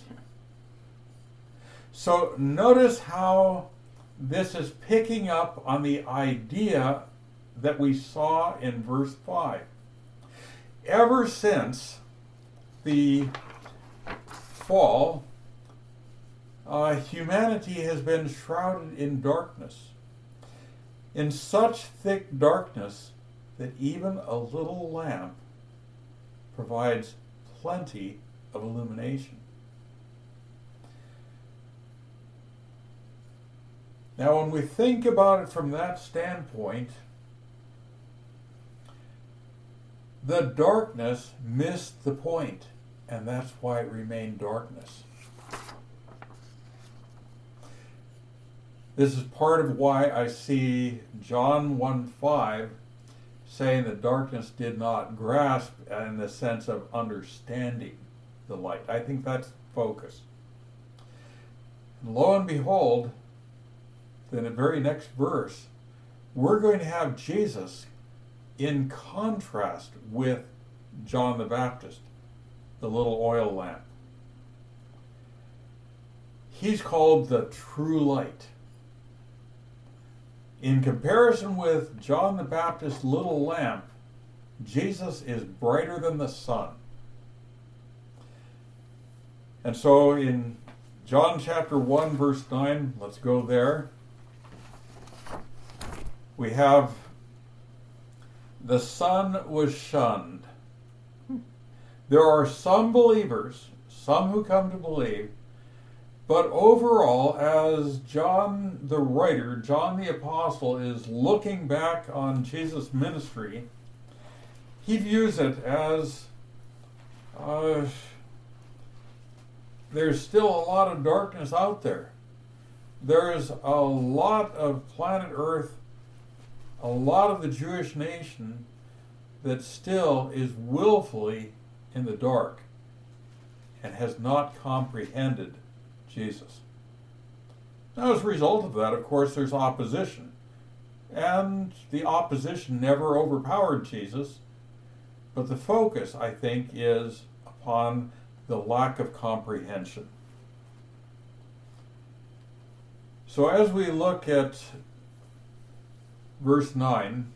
So notice how this is picking up on the idea that we saw in verse 5. Ever since the fall, humanity has been shrouded in darkness. In such thick darkness that even a little lamp provides plenty of illumination. Now, when we think about it from that standpoint, the darkness missed the point, and that's why it remained darkness. This is part of why I see John 1:5 saying that darkness did not grasp in the sense of understanding the light. I think that's focus. And lo and behold, in the very next verse, we're going to have Jesus in contrast with John the Baptist, the little oil lamp. He's called the true light. In comparison with John the Baptist's little lamp, Jesus is brighter than the sun. And so in John chapter 1, verse 9, let's go there. We have, the sun was shunned. There are some believers, some who come to believe, but overall, as John the writer, John the apostle, is looking back on Jesus' ministry, he views it as there's still a lot of darkness out there. There's a lot of planet Earth, a lot of the Jewish nation that still is willfully in the dark and has not comprehended Jesus. Now, as a result of that, of course, there's opposition. And the opposition never overpowered Jesus, but the focus, I think, is upon the lack of comprehension. So as we look at verse 9,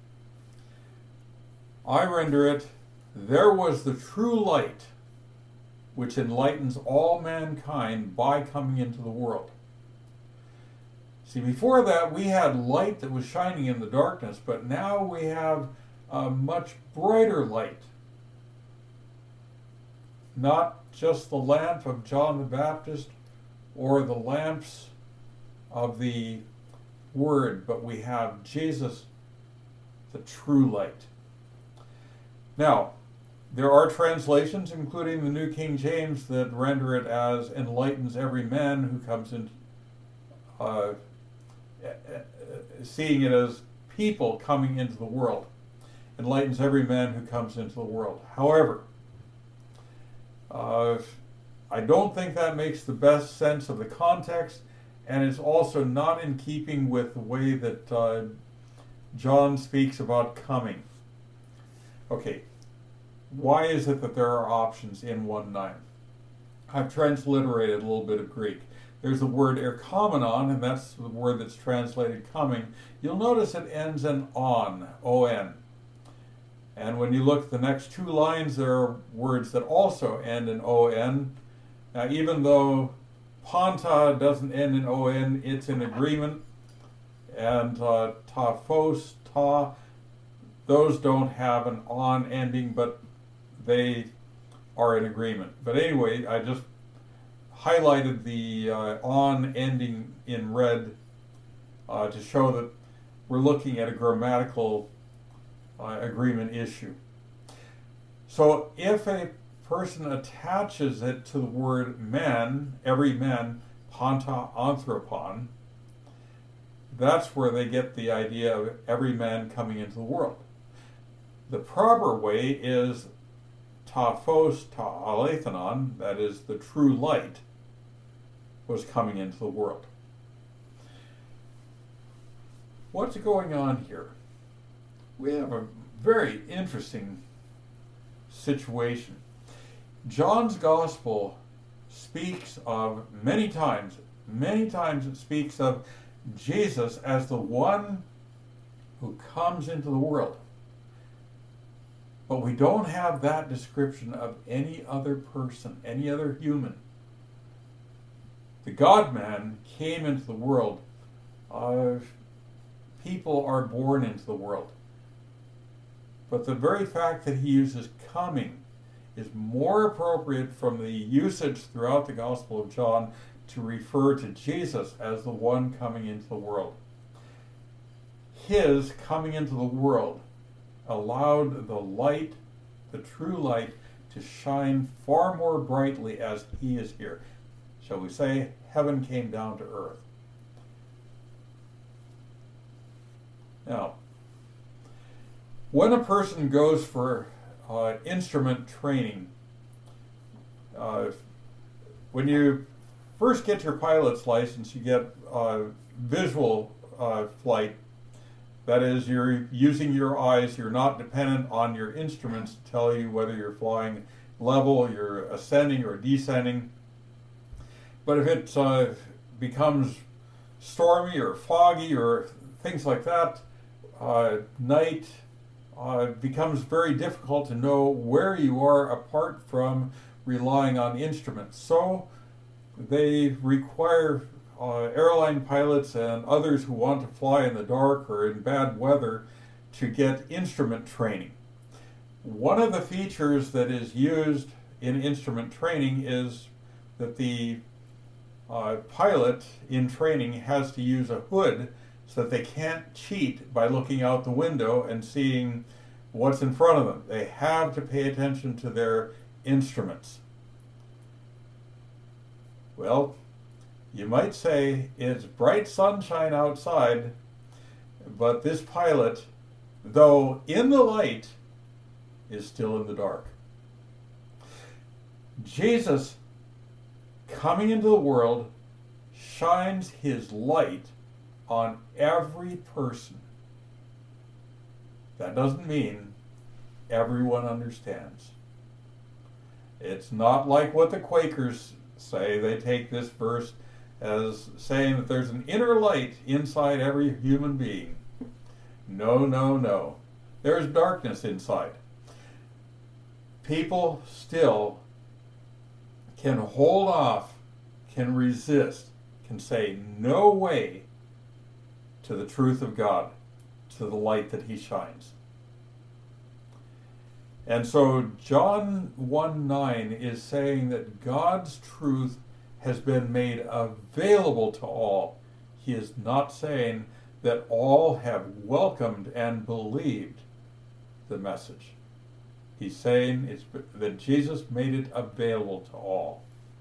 I render it, there was the true light which enlightens all mankind by coming into the world. See, before that we had light that was shining in the darkness, but now we have a much brighter light. Not just the lamp of John the Baptist or the lamps of the Word, but we have Jesus, the true light. Now, there are translations, including the New King James, that render it as enlightens every man who comes in, seeing it as people coming into the world. Enlightens every man who comes into the world. However, I don't think that makes the best sense of the context, and it's also not in keeping with the way that John speaks about coming. Okay, why is it that there are options in 1:9? I've transliterated a little bit of Greek. There's the word erchomenon, and that's the word that's translated coming. You'll notice it ends in on, O-N. And when you look at the next two lines, there are words that also end in O-N. Now, even though panta doesn't end in O-N, it's in agreement. And ta-phos, ta, those don't have an on ending, but they are in agreement. But anyway, I just highlighted the on ending in red to show that we're looking at a grammatical agreement issue. So if a person attaches it to the word man, every man, panta anthropon, that's where they get the idea of every man coming into the world. The proper way is ta phos ta alethanon, that is the true light, was coming into the world. What's going on here? We have a very interesting situation. John's Gospel speaks of many times it speaks of Jesus as the one who comes into the world. But we don't have that description of any other person, any other human. The God-man came into the world. People are born into the world. But the very fact that he uses coming is more appropriate from the usage throughout the Gospel of John to refer to Jesus as the one coming into the world. His coming into the world allowed the light, the true light, to shine far more brightly as he is here. Shall we say, heaven came down to earth. Now, when a person goes for instrument training, when you first get your pilot's license, you get visual flight. That is, you're using your eyes. You're not dependent on your instruments to tell you whether you're flying level, you're ascending or descending. But if it becomes stormy or foggy or things like that, night becomes very difficult to know where you are apart from relying on instruments. So they require airline pilots and others who want to fly in the dark or in bad weather to get instrument training. One of the features that is used in instrument training is that the pilot in training has to use a hood so that they can't cheat by looking out the window and seeing what's in front of them. They have to pay attention to their instruments. Well, you might say it's bright sunshine outside, but this pilot, though in the light, is still in the dark. Jesus, coming into the world, shines his light on every person. That doesn't mean everyone understands. It's not like what the Quakers say. They take this verse as saying that there's an inner light inside every human being. No, no, no. There's darkness inside. People still can hold off, can resist, can say no way to the truth of God, to the light that he shines. And so John 1:9 is saying that God's truth has been made available to all. He is not saying that all have welcomed and believed the message. He's saying that Jesus made it available to all.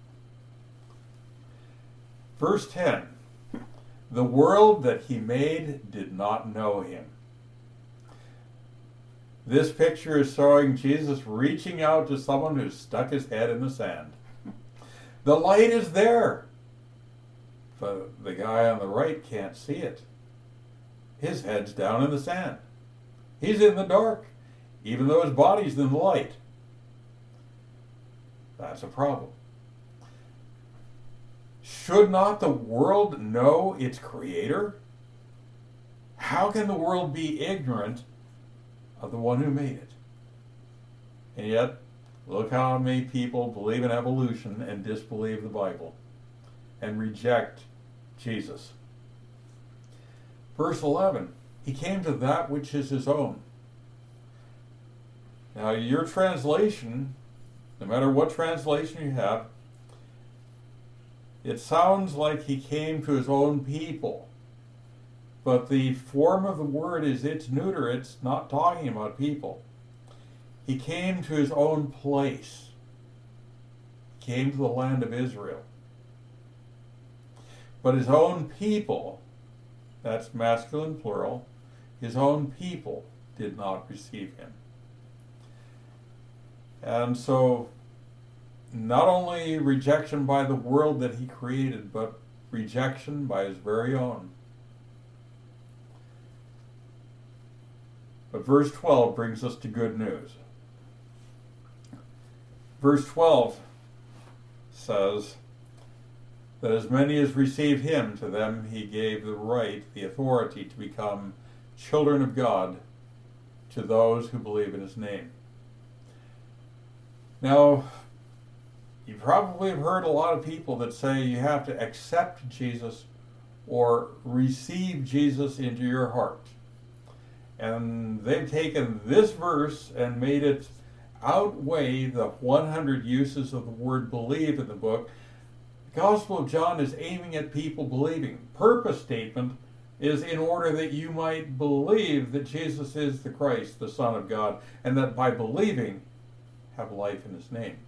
Verse 10, the world that he made did not know him. This picture is showing Jesus reaching out to someone who's stuck his head in the sand. The light is there, but the guy on the right can't see it. His head's down in the sand. He's in the dark, even though his body's in the light. That's a problem. Should not the world know its creator? How can the world be ignorant of the one who made it? And yet, look how many people believe in evolution and disbelieve the Bible and reject Jesus. Verse 11, he came to that which is his own. Now, your translation, no matter what translation you have, it sounds like he came to his own people. But the form of the word is it's neuter. It's not talking about people. He came to his own place. He came to the land of Israel. But his own people, that's masculine plural, his own people did not receive him. And so, not only rejection by the world that he created, but rejection by his very own. But verse 12 brings us to good news. Verse 12 says that as many as received him, to them he gave the right, the authority to become children of God, to those who believe in his name. Now, you probably have heard a lot of people that say you have to accept Jesus or receive Jesus into your heart. And they've taken this verse and made it outweigh the 100 uses of the word believe in the book. The Gospel of John is aiming at people believing. Purpose statement is in order that you might believe that Jesus is the Christ, the Son of God, and that by believing, have life in his name.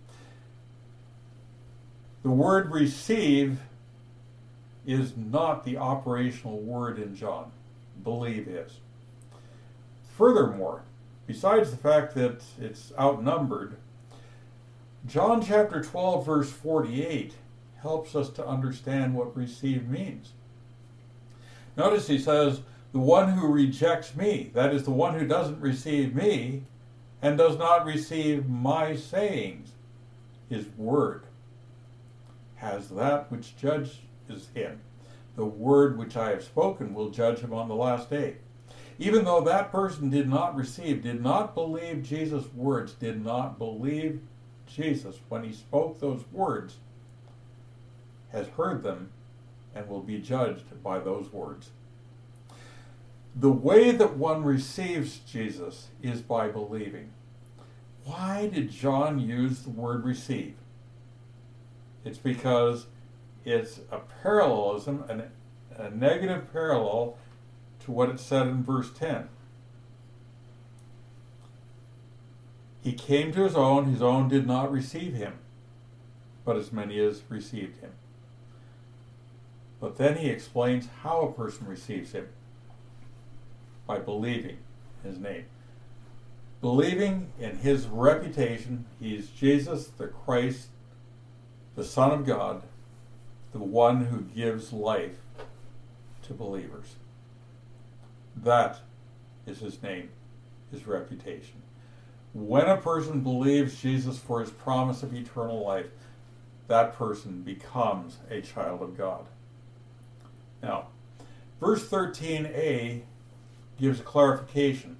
The word receive is not the operational word in John. Believe is. Furthermore, besides the fact that it's outnumbered, John chapter 12 verse 48 helps us to understand what receive means. Notice he says, the one who rejects me, that is the one who doesn't receive me, and does not receive my sayings, his word, has that which judges him. the word which I have spoken will judge him on the last day. Even though that person did not believe Jesus' words, did not believe Jesus when he spoke those words, has heard them and will be judged by those words. The way that one receives Jesus is by believing. Why did John use the word receive? It's because it's a parallelism, a negative parallel to what it said in verse 10. He came to his own did not receive him, but as many as received him. But then he explains how a person receives him. By believing his name. Believing in his reputation, he's Jesus, the Christ, the Son of God, the one who gives life to believers. That is his name, his reputation. When a person believes Jesus for his promise of eternal life, that person becomes a child of God. Now, verse 13a gives clarification.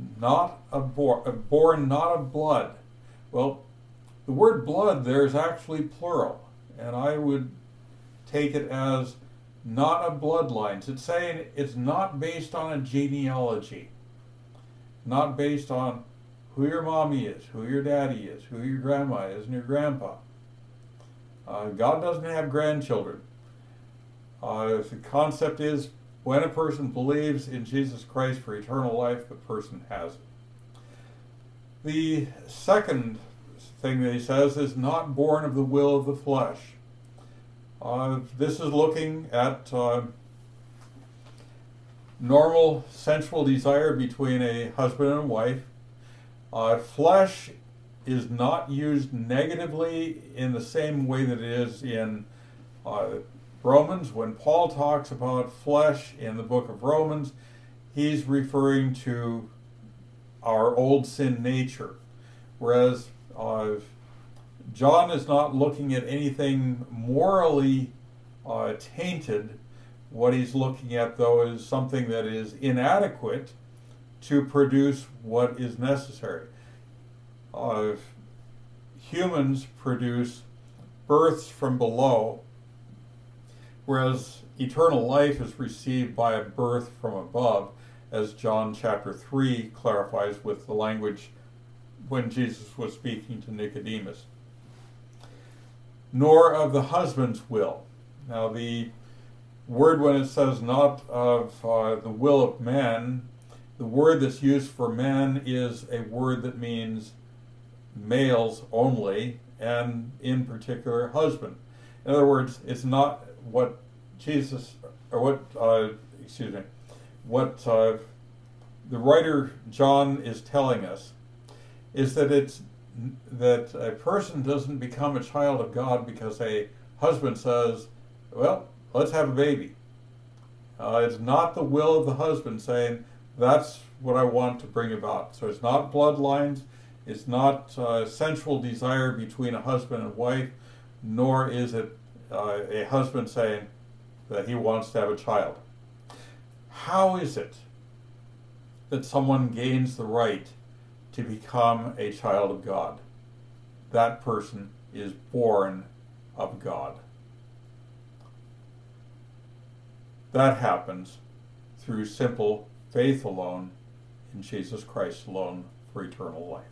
Born not of blood. Well, the word blood there is actually plural, and I would take it as not of bloodlines. It's saying it's not based on a genealogy, not based on who your mommy is, who your daddy is, who your grandma is, and your grandpa. God doesn't have grandchildren. The concept is when a person believes in Jesus Christ for eternal life, the person has it. The second thing that he says is not born of the will of the flesh. This is looking at normal sensual desire between a husband and a wife. Flesh is not used negatively in the same way that it is in Romans. When Paul talks about flesh in the book of Romans, he's referring to our old sin nature. Whereas John is not looking at anything morally tainted. What he's looking at, though, is something that is inadequate to produce what is necessary. Humans produce births from below, whereas eternal life is received by a birth from above, as John chapter 3 clarifies with the language when Jesus was speaking to Nicodemus. Nor of the husband's will. Now the word, when it says not of the will of man, the word that's used for man is a word that means males only, and in particular husband. In other words, it's not what Jesus, or what the writer John is telling us is that that a person doesn't become a child of God because a husband says, well, let's have a baby. It's not the will of the husband saying, that's what I want to bring about. So it's not bloodlines, it's not sensual desire between a husband and wife, nor is it a husband saying that he wants to have a child. How is it that someone gains the right to become a child of God? That person is born of God. That happens through simple faith alone in Jesus Christ alone for eternal life.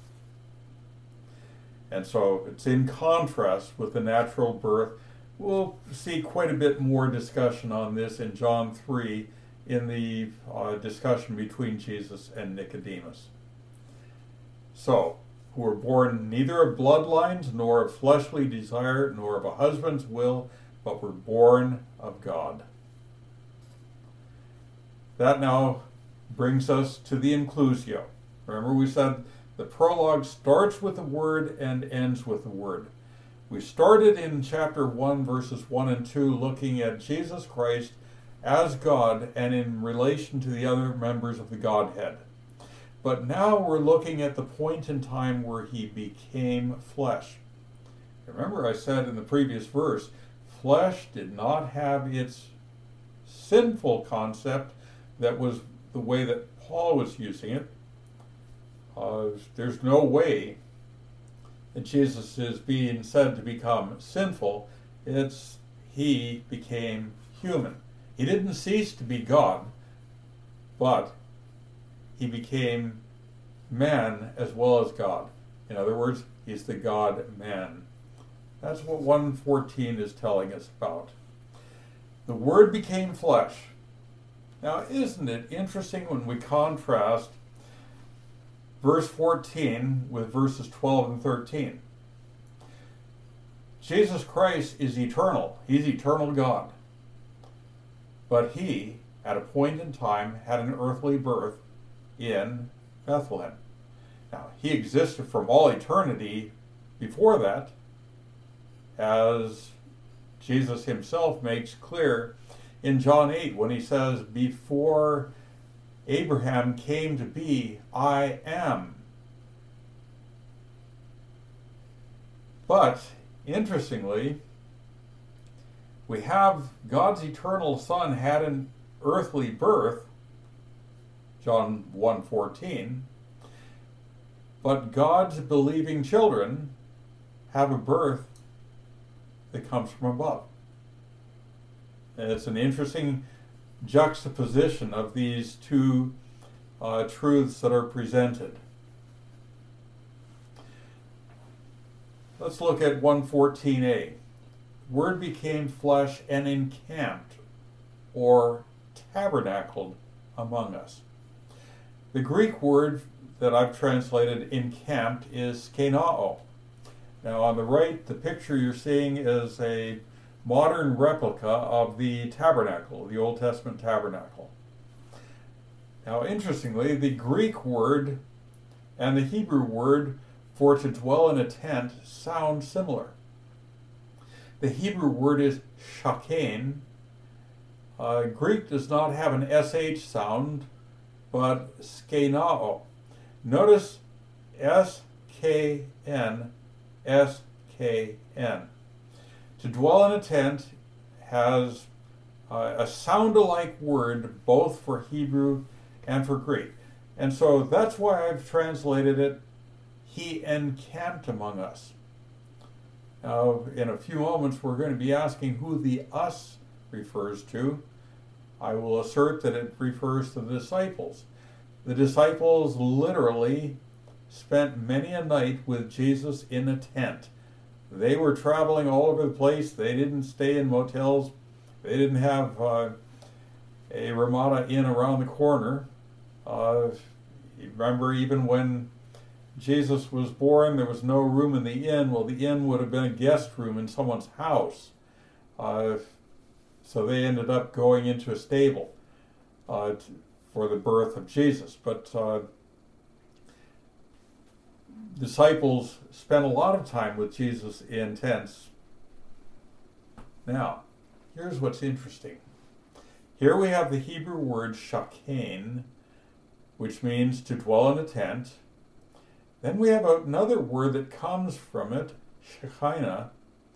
And so it's in contrast with the natural birth. We'll see quite a bit more discussion on this in John 3 in the discussion between Jesus and Nicodemus. So, who were born neither of bloodlines, nor of fleshly desire, nor of a husband's will, but were born of God. That now brings us to the inclusio. Remember, we said the prologue starts with the word and ends with the word. We started in chapter 1, verses 1 and 2, looking at Jesus Christ as God and in relation to the other members of the Godhead. But now we're looking at the point in time where he became flesh. Remember, I said in the previous verse, flesh did not have its sinful concept that was the way that Paul was using it. There's no way that Jesus is being said to become sinful. It's he became human. He didn't cease to be God, but he became man as well as God. In other words, he's the God-man. That's what 1:14 is telling us about. The Word became flesh. Now, isn't it interesting when we contrast verse 14 with verses 12 and 13? Jesus Christ is eternal. He's eternal God. But he, at a point in time, had an earthly birth in Bethlehem. Now, he existed from all eternity before that, as Jesus himself makes clear in John 8 when he says, before Abraham came to be, I am. But, interestingly, we have God's eternal Son had an earthly birth, John 1:14, but God's believing children have a birth that comes from above. And it's an interesting juxtaposition of these two truths that are presented. Let's look at 1:14a. Word became flesh and encamped, or tabernacled, among us. The Greek word that I've translated encamped is skenao. Now on the right, the picture you're seeing is a modern replica of the tabernacle, the Old Testament tabernacle. Now interestingly, the Greek word and the Hebrew word for to dwell in a tent sound similar. The Hebrew word is shakain. Greek does not have an SH sound, but skenao. Notice S-K-N, S-K-N. To dwell in a tent has a sound-alike word both for Hebrew and for Greek. And so that's why I've translated it, he encamped among us. Now, in a few moments, we're going to be asking who the us refers to. I will assert that it refers to the disciples. The disciples literally spent many a night with Jesus in a tent. They were traveling all over the place. They didn't stay in motels. They didn't have a Ramada Inn around the corner. Remember, even when Jesus was born, there was no room in the inn. Well, the inn would have been a guest room in someone's house. So they ended up going into a stable for the birth of Jesus. But disciples spent a lot of time with Jesus in tents. Now, here's what's interesting. Here we have the Hebrew word shakain, which means to dwell in a tent. Then we have another word that comes from it, Shekinah.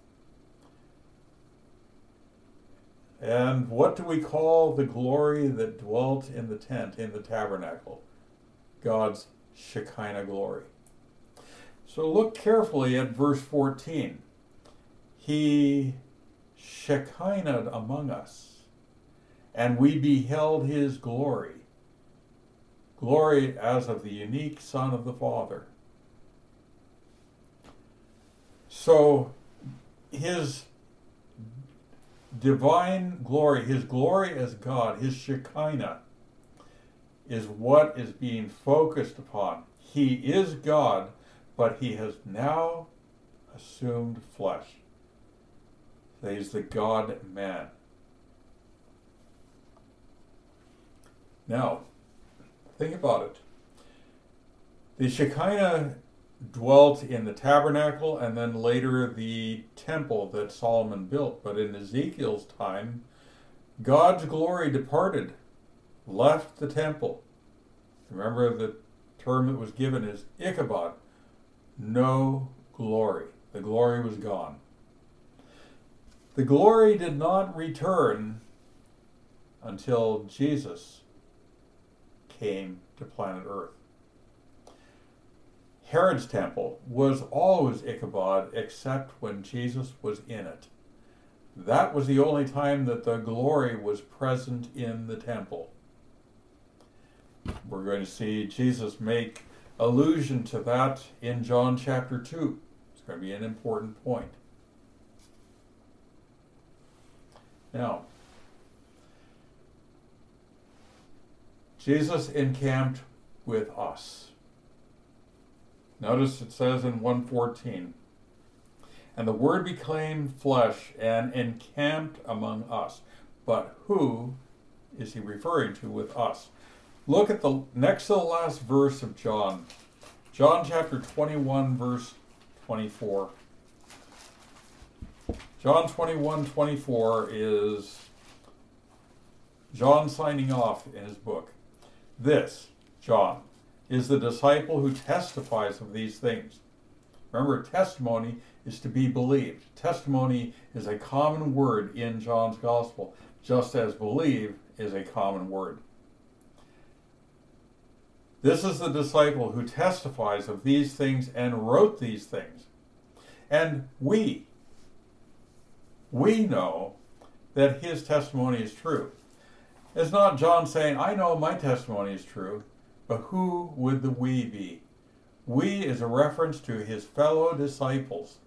And what do we call the glory that dwelt in the tent, in the tabernacle? God's Shekinah glory. So look carefully at verse 14. He Shekinah among us, and we beheld his glory. Glory as of the unique Son of the Father. So his divine glory, his glory as God, his Shekinah, is what is being focused upon. He is God, but he has now assumed flesh. He is the God-man. Now, think about it. The Shekinah dwelt in the tabernacle and then later the temple that Solomon built. But in Ezekiel's time, God's glory departed, left the temple. Remember, the term that was given is Ichabod, no glory. The glory was gone. The glory did not return until Jesus came to planet Earth. Herod's temple was always Ichabod except when Jesus was in it. That was the only time that the glory was present in the temple. We're going to see Jesus make allusion to that in John chapter 2. It's going to be an important point. Now, Jesus encamped with us. Notice it says in 1:14, and the Word became flesh and encamped among us. But who is he referring to with us? Look at the next to the last verse of John. John chapter 21, verse 24. John 21:24 is John signing off in his book. This, John, is the disciple who testifies of these things. Remember, testimony is to be believed. Testimony is a common word in John's gospel, just as believe is a common word. This is the disciple who testifies of these things and wrote these things. And we know that his testimony is true. It's not John saying, I know my testimony is true, but who would the we be? We is a reference to his fellow disciples.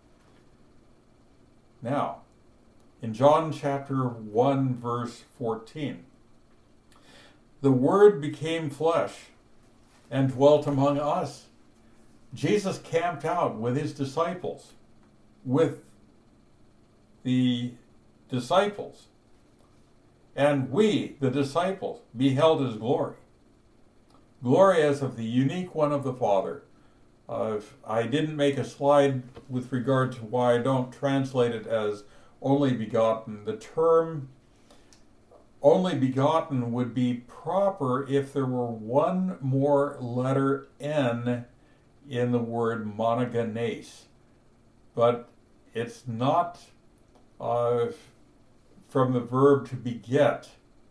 Now, in John chapter 1, verse 14, the Word became flesh and dwelt among us. Jesus camped out with his disciples, with the disciples. And we, the disciples, beheld his glory. Glory as of the unique one of the Father. I didn't make a slide with regard to why I don't translate it as only begotten. The term only begotten would be proper if there were one more letter N in the word monogenes. But it's not from the verb to beget.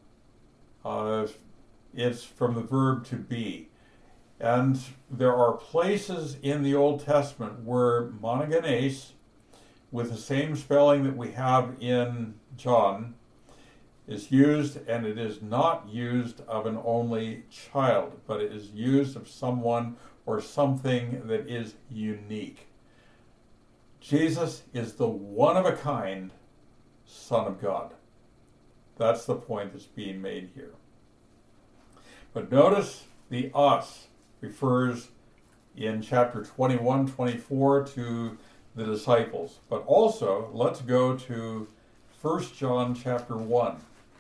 It's from the verb to be. And there are places in the Old Testament where monogenes, with the same spelling that we have in John, is used, and it is not used of an only child, but it is used of someone or something that is unique. Jesus is the one-of-a-kind Son of God. That's the point that's being made here. But notice the us refers in chapter 21-24 to the disciples. But also, let's go to 1 John chapter 1.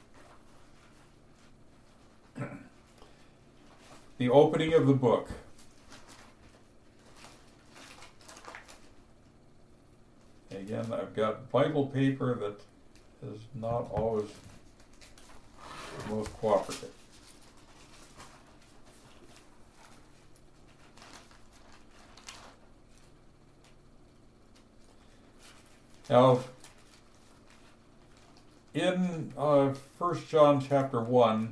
The opening of the book. Again, I've got Bible paper that is not always the most cooperative. Now, in 1 John chapter 1,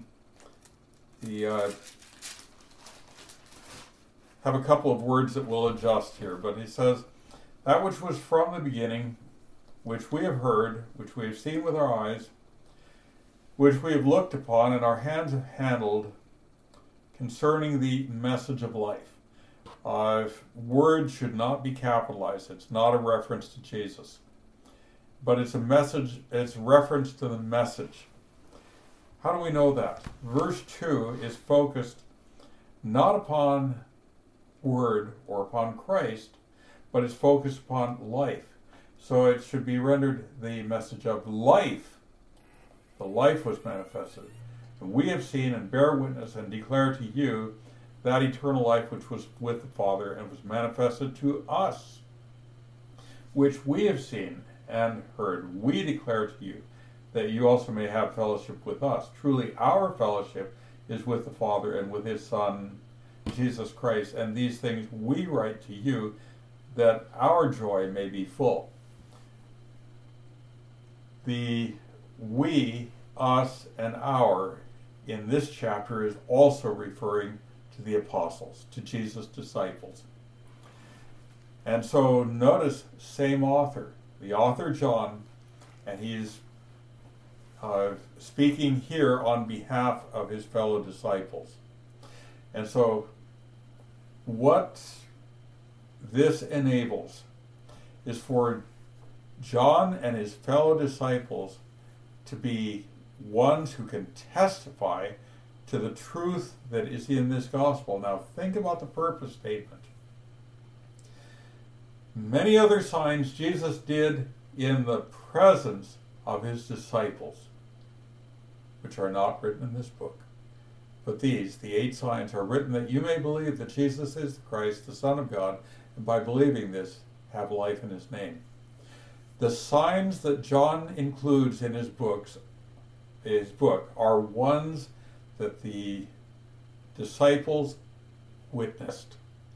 have a couple of words that we'll adjust here, but he says, that which was from the beginning, which we have heard, which we have seen with our eyes, which we have looked upon and our hands have handled, concerning the message of life. Words should not be capitalized. It's not a reference to Jesus. But it's a message, it's reference to the message. How do we know that? Verse 2 is focused not upon word or upon Christ, but it's focused upon life. So it should be rendered the message of life. The life was manifested. And we have seen and bear witness and declare to you that eternal life which was with the Father and was manifested to us, which we have seen and heard. We declare to you that you also may have fellowship with us. Truly, our fellowship is with the Father and with his Son, Jesus Christ. And these things we write to you, that our joy may be full. The we us, and our in this chapter is also referring to the apostles, to Jesus' disciples. And so notice, same author, the author John, and he's speaking here on behalf of his fellow disciples. And so what this enables is for John and his fellow disciples to be ones who can testify to the truth that is in this gospel. Now think about the purpose statement. Many other signs Jesus did in the presence of his disciples, which are not written in this book. But these, the 8 signs, are written that you may believe that Jesus is the Christ, the Son of God, and by believing this, have life in his name. The signs that John includes in his book are ones that the disciples witnessed.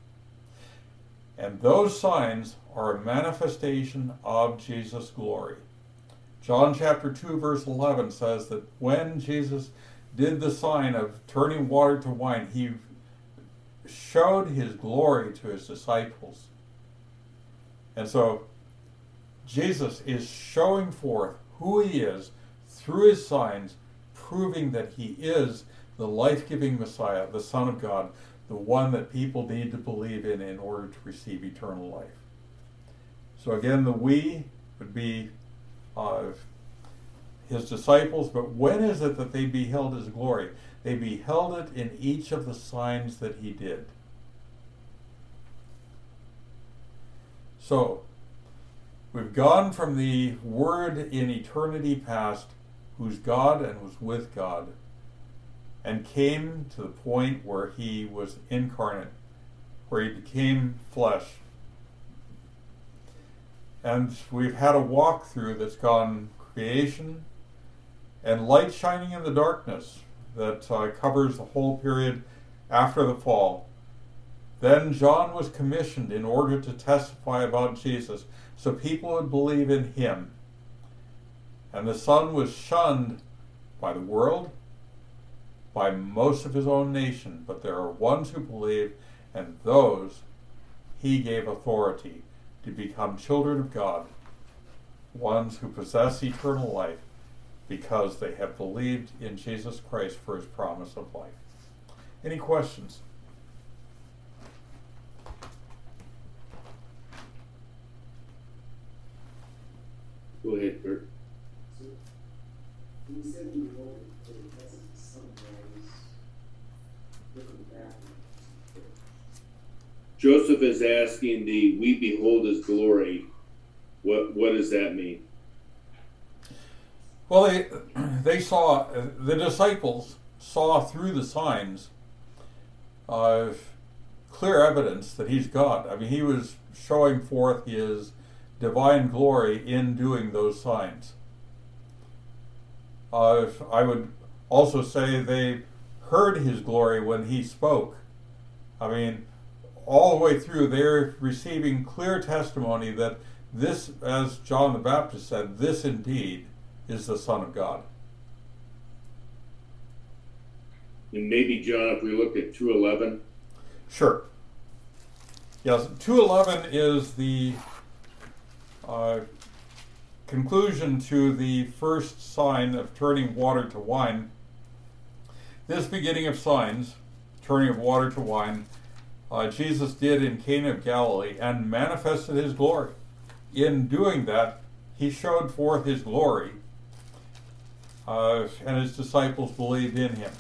And those signs are a manifestation of Jesus' glory. John chapter 2 verse 11 says that when Jesus did the sign of turning water to wine, he showed his glory to his disciples. And so Jesus is showing forth who he is through his signs, proving that he is the life-giving Messiah, the Son of God, the one that people need to believe in order to receive eternal life. So again, the we would be his disciples, but when is it that they beheld his glory? They beheld it in each of the signs that he did. So, we've gone from the Word in eternity past, who's God and was with God, and came to the point where he was incarnate, where he became flesh. And we've had a walkthrough that's gone creation and light shining in the darkness that covers the whole period after the fall. Then John was commissioned in order to testify about Jesus, so people would believe in him. And the Son was shunned by the world, by most of his own nation, but there are ones who believe, and those he gave authority to become children of God, ones who possess eternal life because they have believed in Jesus Christ for his promise of life. Any questions? Go ahead, Bert. So, when you said you wrote it, that's summarize looking back. Joseph is asking the "we behold his glory." What does that mean? Well, they saw, the disciples saw through the signs clear evidence that he's God. I mean, he was showing forth his divine glory in doing those signs. I would also say they heard his glory when he spoke. I mean, all the way through, they're receiving clear testimony that this, as John the Baptist said, this indeed is the Son of God. And maybe, John, if we look at 2:11. Sure. Yes, 2:11 is the conclusion to the first sign of turning water to wine. This beginning of signs, turning of water to wine, Jesus did in Cana of Galilee and manifested his glory. In doing that, he showed forth his glory, and his disciples believed in him.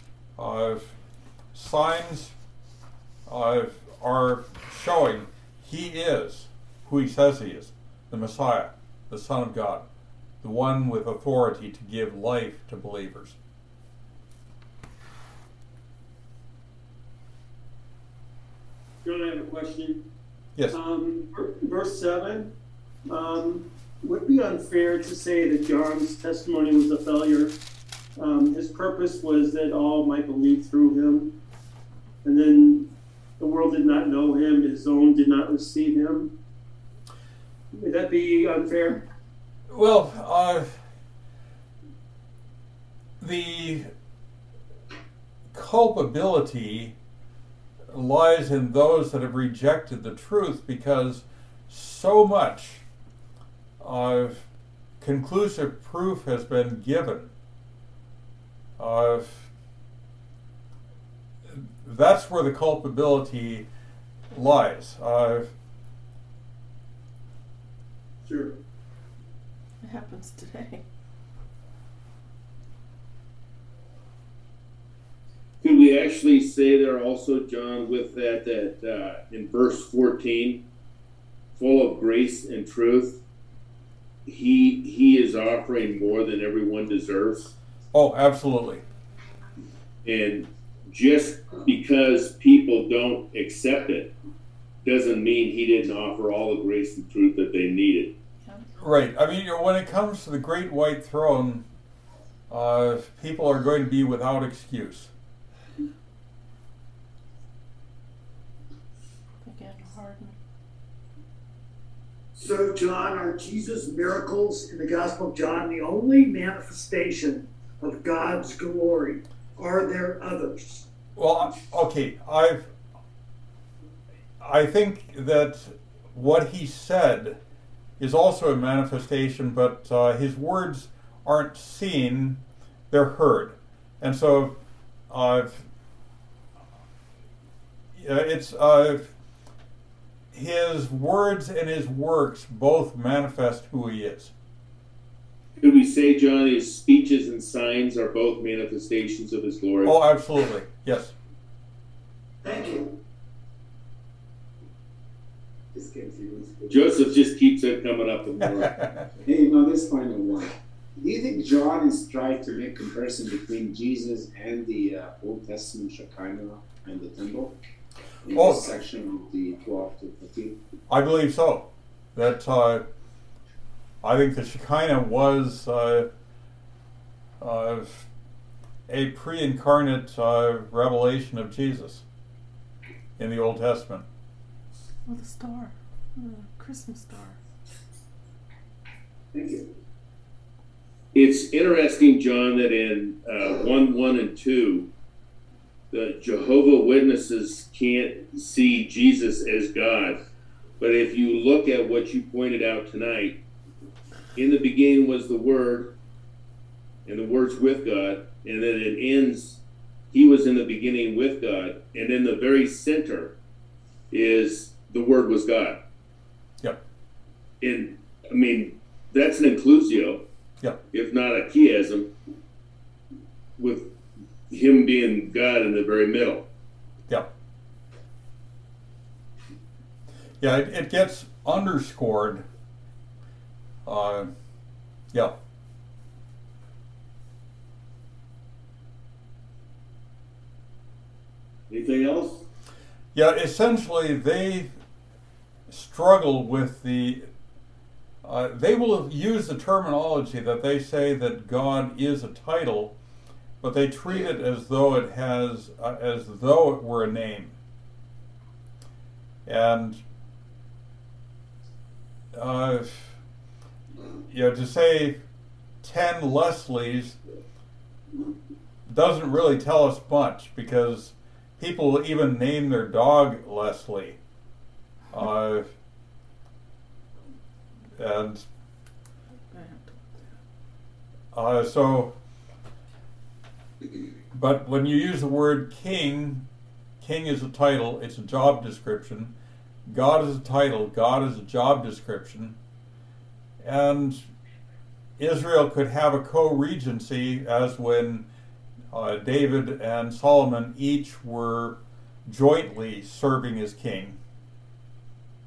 Signs are showing he is who he says he is, the Messiah, the Son of God, the one with authority to give life to believers. John, I have a question. Yes. Verse 7, would it be unfair to say that John's testimony was a failure? His purpose was that all might believe through him, and then the world did not know him, his own did not receive him. Would that be unfair? Well, the culpability lies in those that have rejected the truth, because so much of conclusive proof has been given. That's where the culpability lies. Sure. It happens today. Could we actually say there also, John, with that in verse 14, full of grace and truth, he is offering more than everyone deserves? Oh, absolutely. And just because people don't accept it doesn't mean he didn't offer all the grace and truth that they needed. Right. I mean, when it comes to the great white throne, people are going to be without excuse. Again, hardened. So, John, are Jesus' miracles in the Gospel of John the only manifestation of God's glory? Are there others? Well, okay, I think that what he said is also a manifestation, but his words aren't seen, they're heard. And so it's his words and his works both manifest who he is. Could we say, John, his speeches and signs are both manifestations of his glory? Oh, absolutely, yes. Thank you. Just confused. Joseph just keeps it coming up with more. Hey, no, this final one. Do you think John is trying to make comparison between Jesus and the Old Testament Shekinah and the temple in this section of the 12 to 15? I believe so. That I think the Shekinah was a pre-incarnate revelation of Jesus in the Old Testament. Well, the star. The Christmas star. Thank you. It's interesting, John, that in 1:1 and 2, the Jehovah Witnesses can't see Jesus as God. But if you look at what you pointed out tonight, in the beginning was the Word, and the Word's with God, and then it ends, he was in the beginning with God, and in the very center is the Word was God. Yep. And, I mean, that's an inclusio, Yep. if not a chiasm, with him being God in the very middle. Yep. Yeah, it gets underscored. Yeah. Anything else? Yeah, essentially they struggle with the they will use the terminology that they say that God is a title, but they treat it as though it has as though it were a name. And to say 10 Leslies doesn't really tell us much, because people even name their dog Leslie. But when you use the word king, king is a title, it's a job description. God is a title, God is a job description. And Israel could have a co-regency, as when David and Solomon each were jointly serving as king.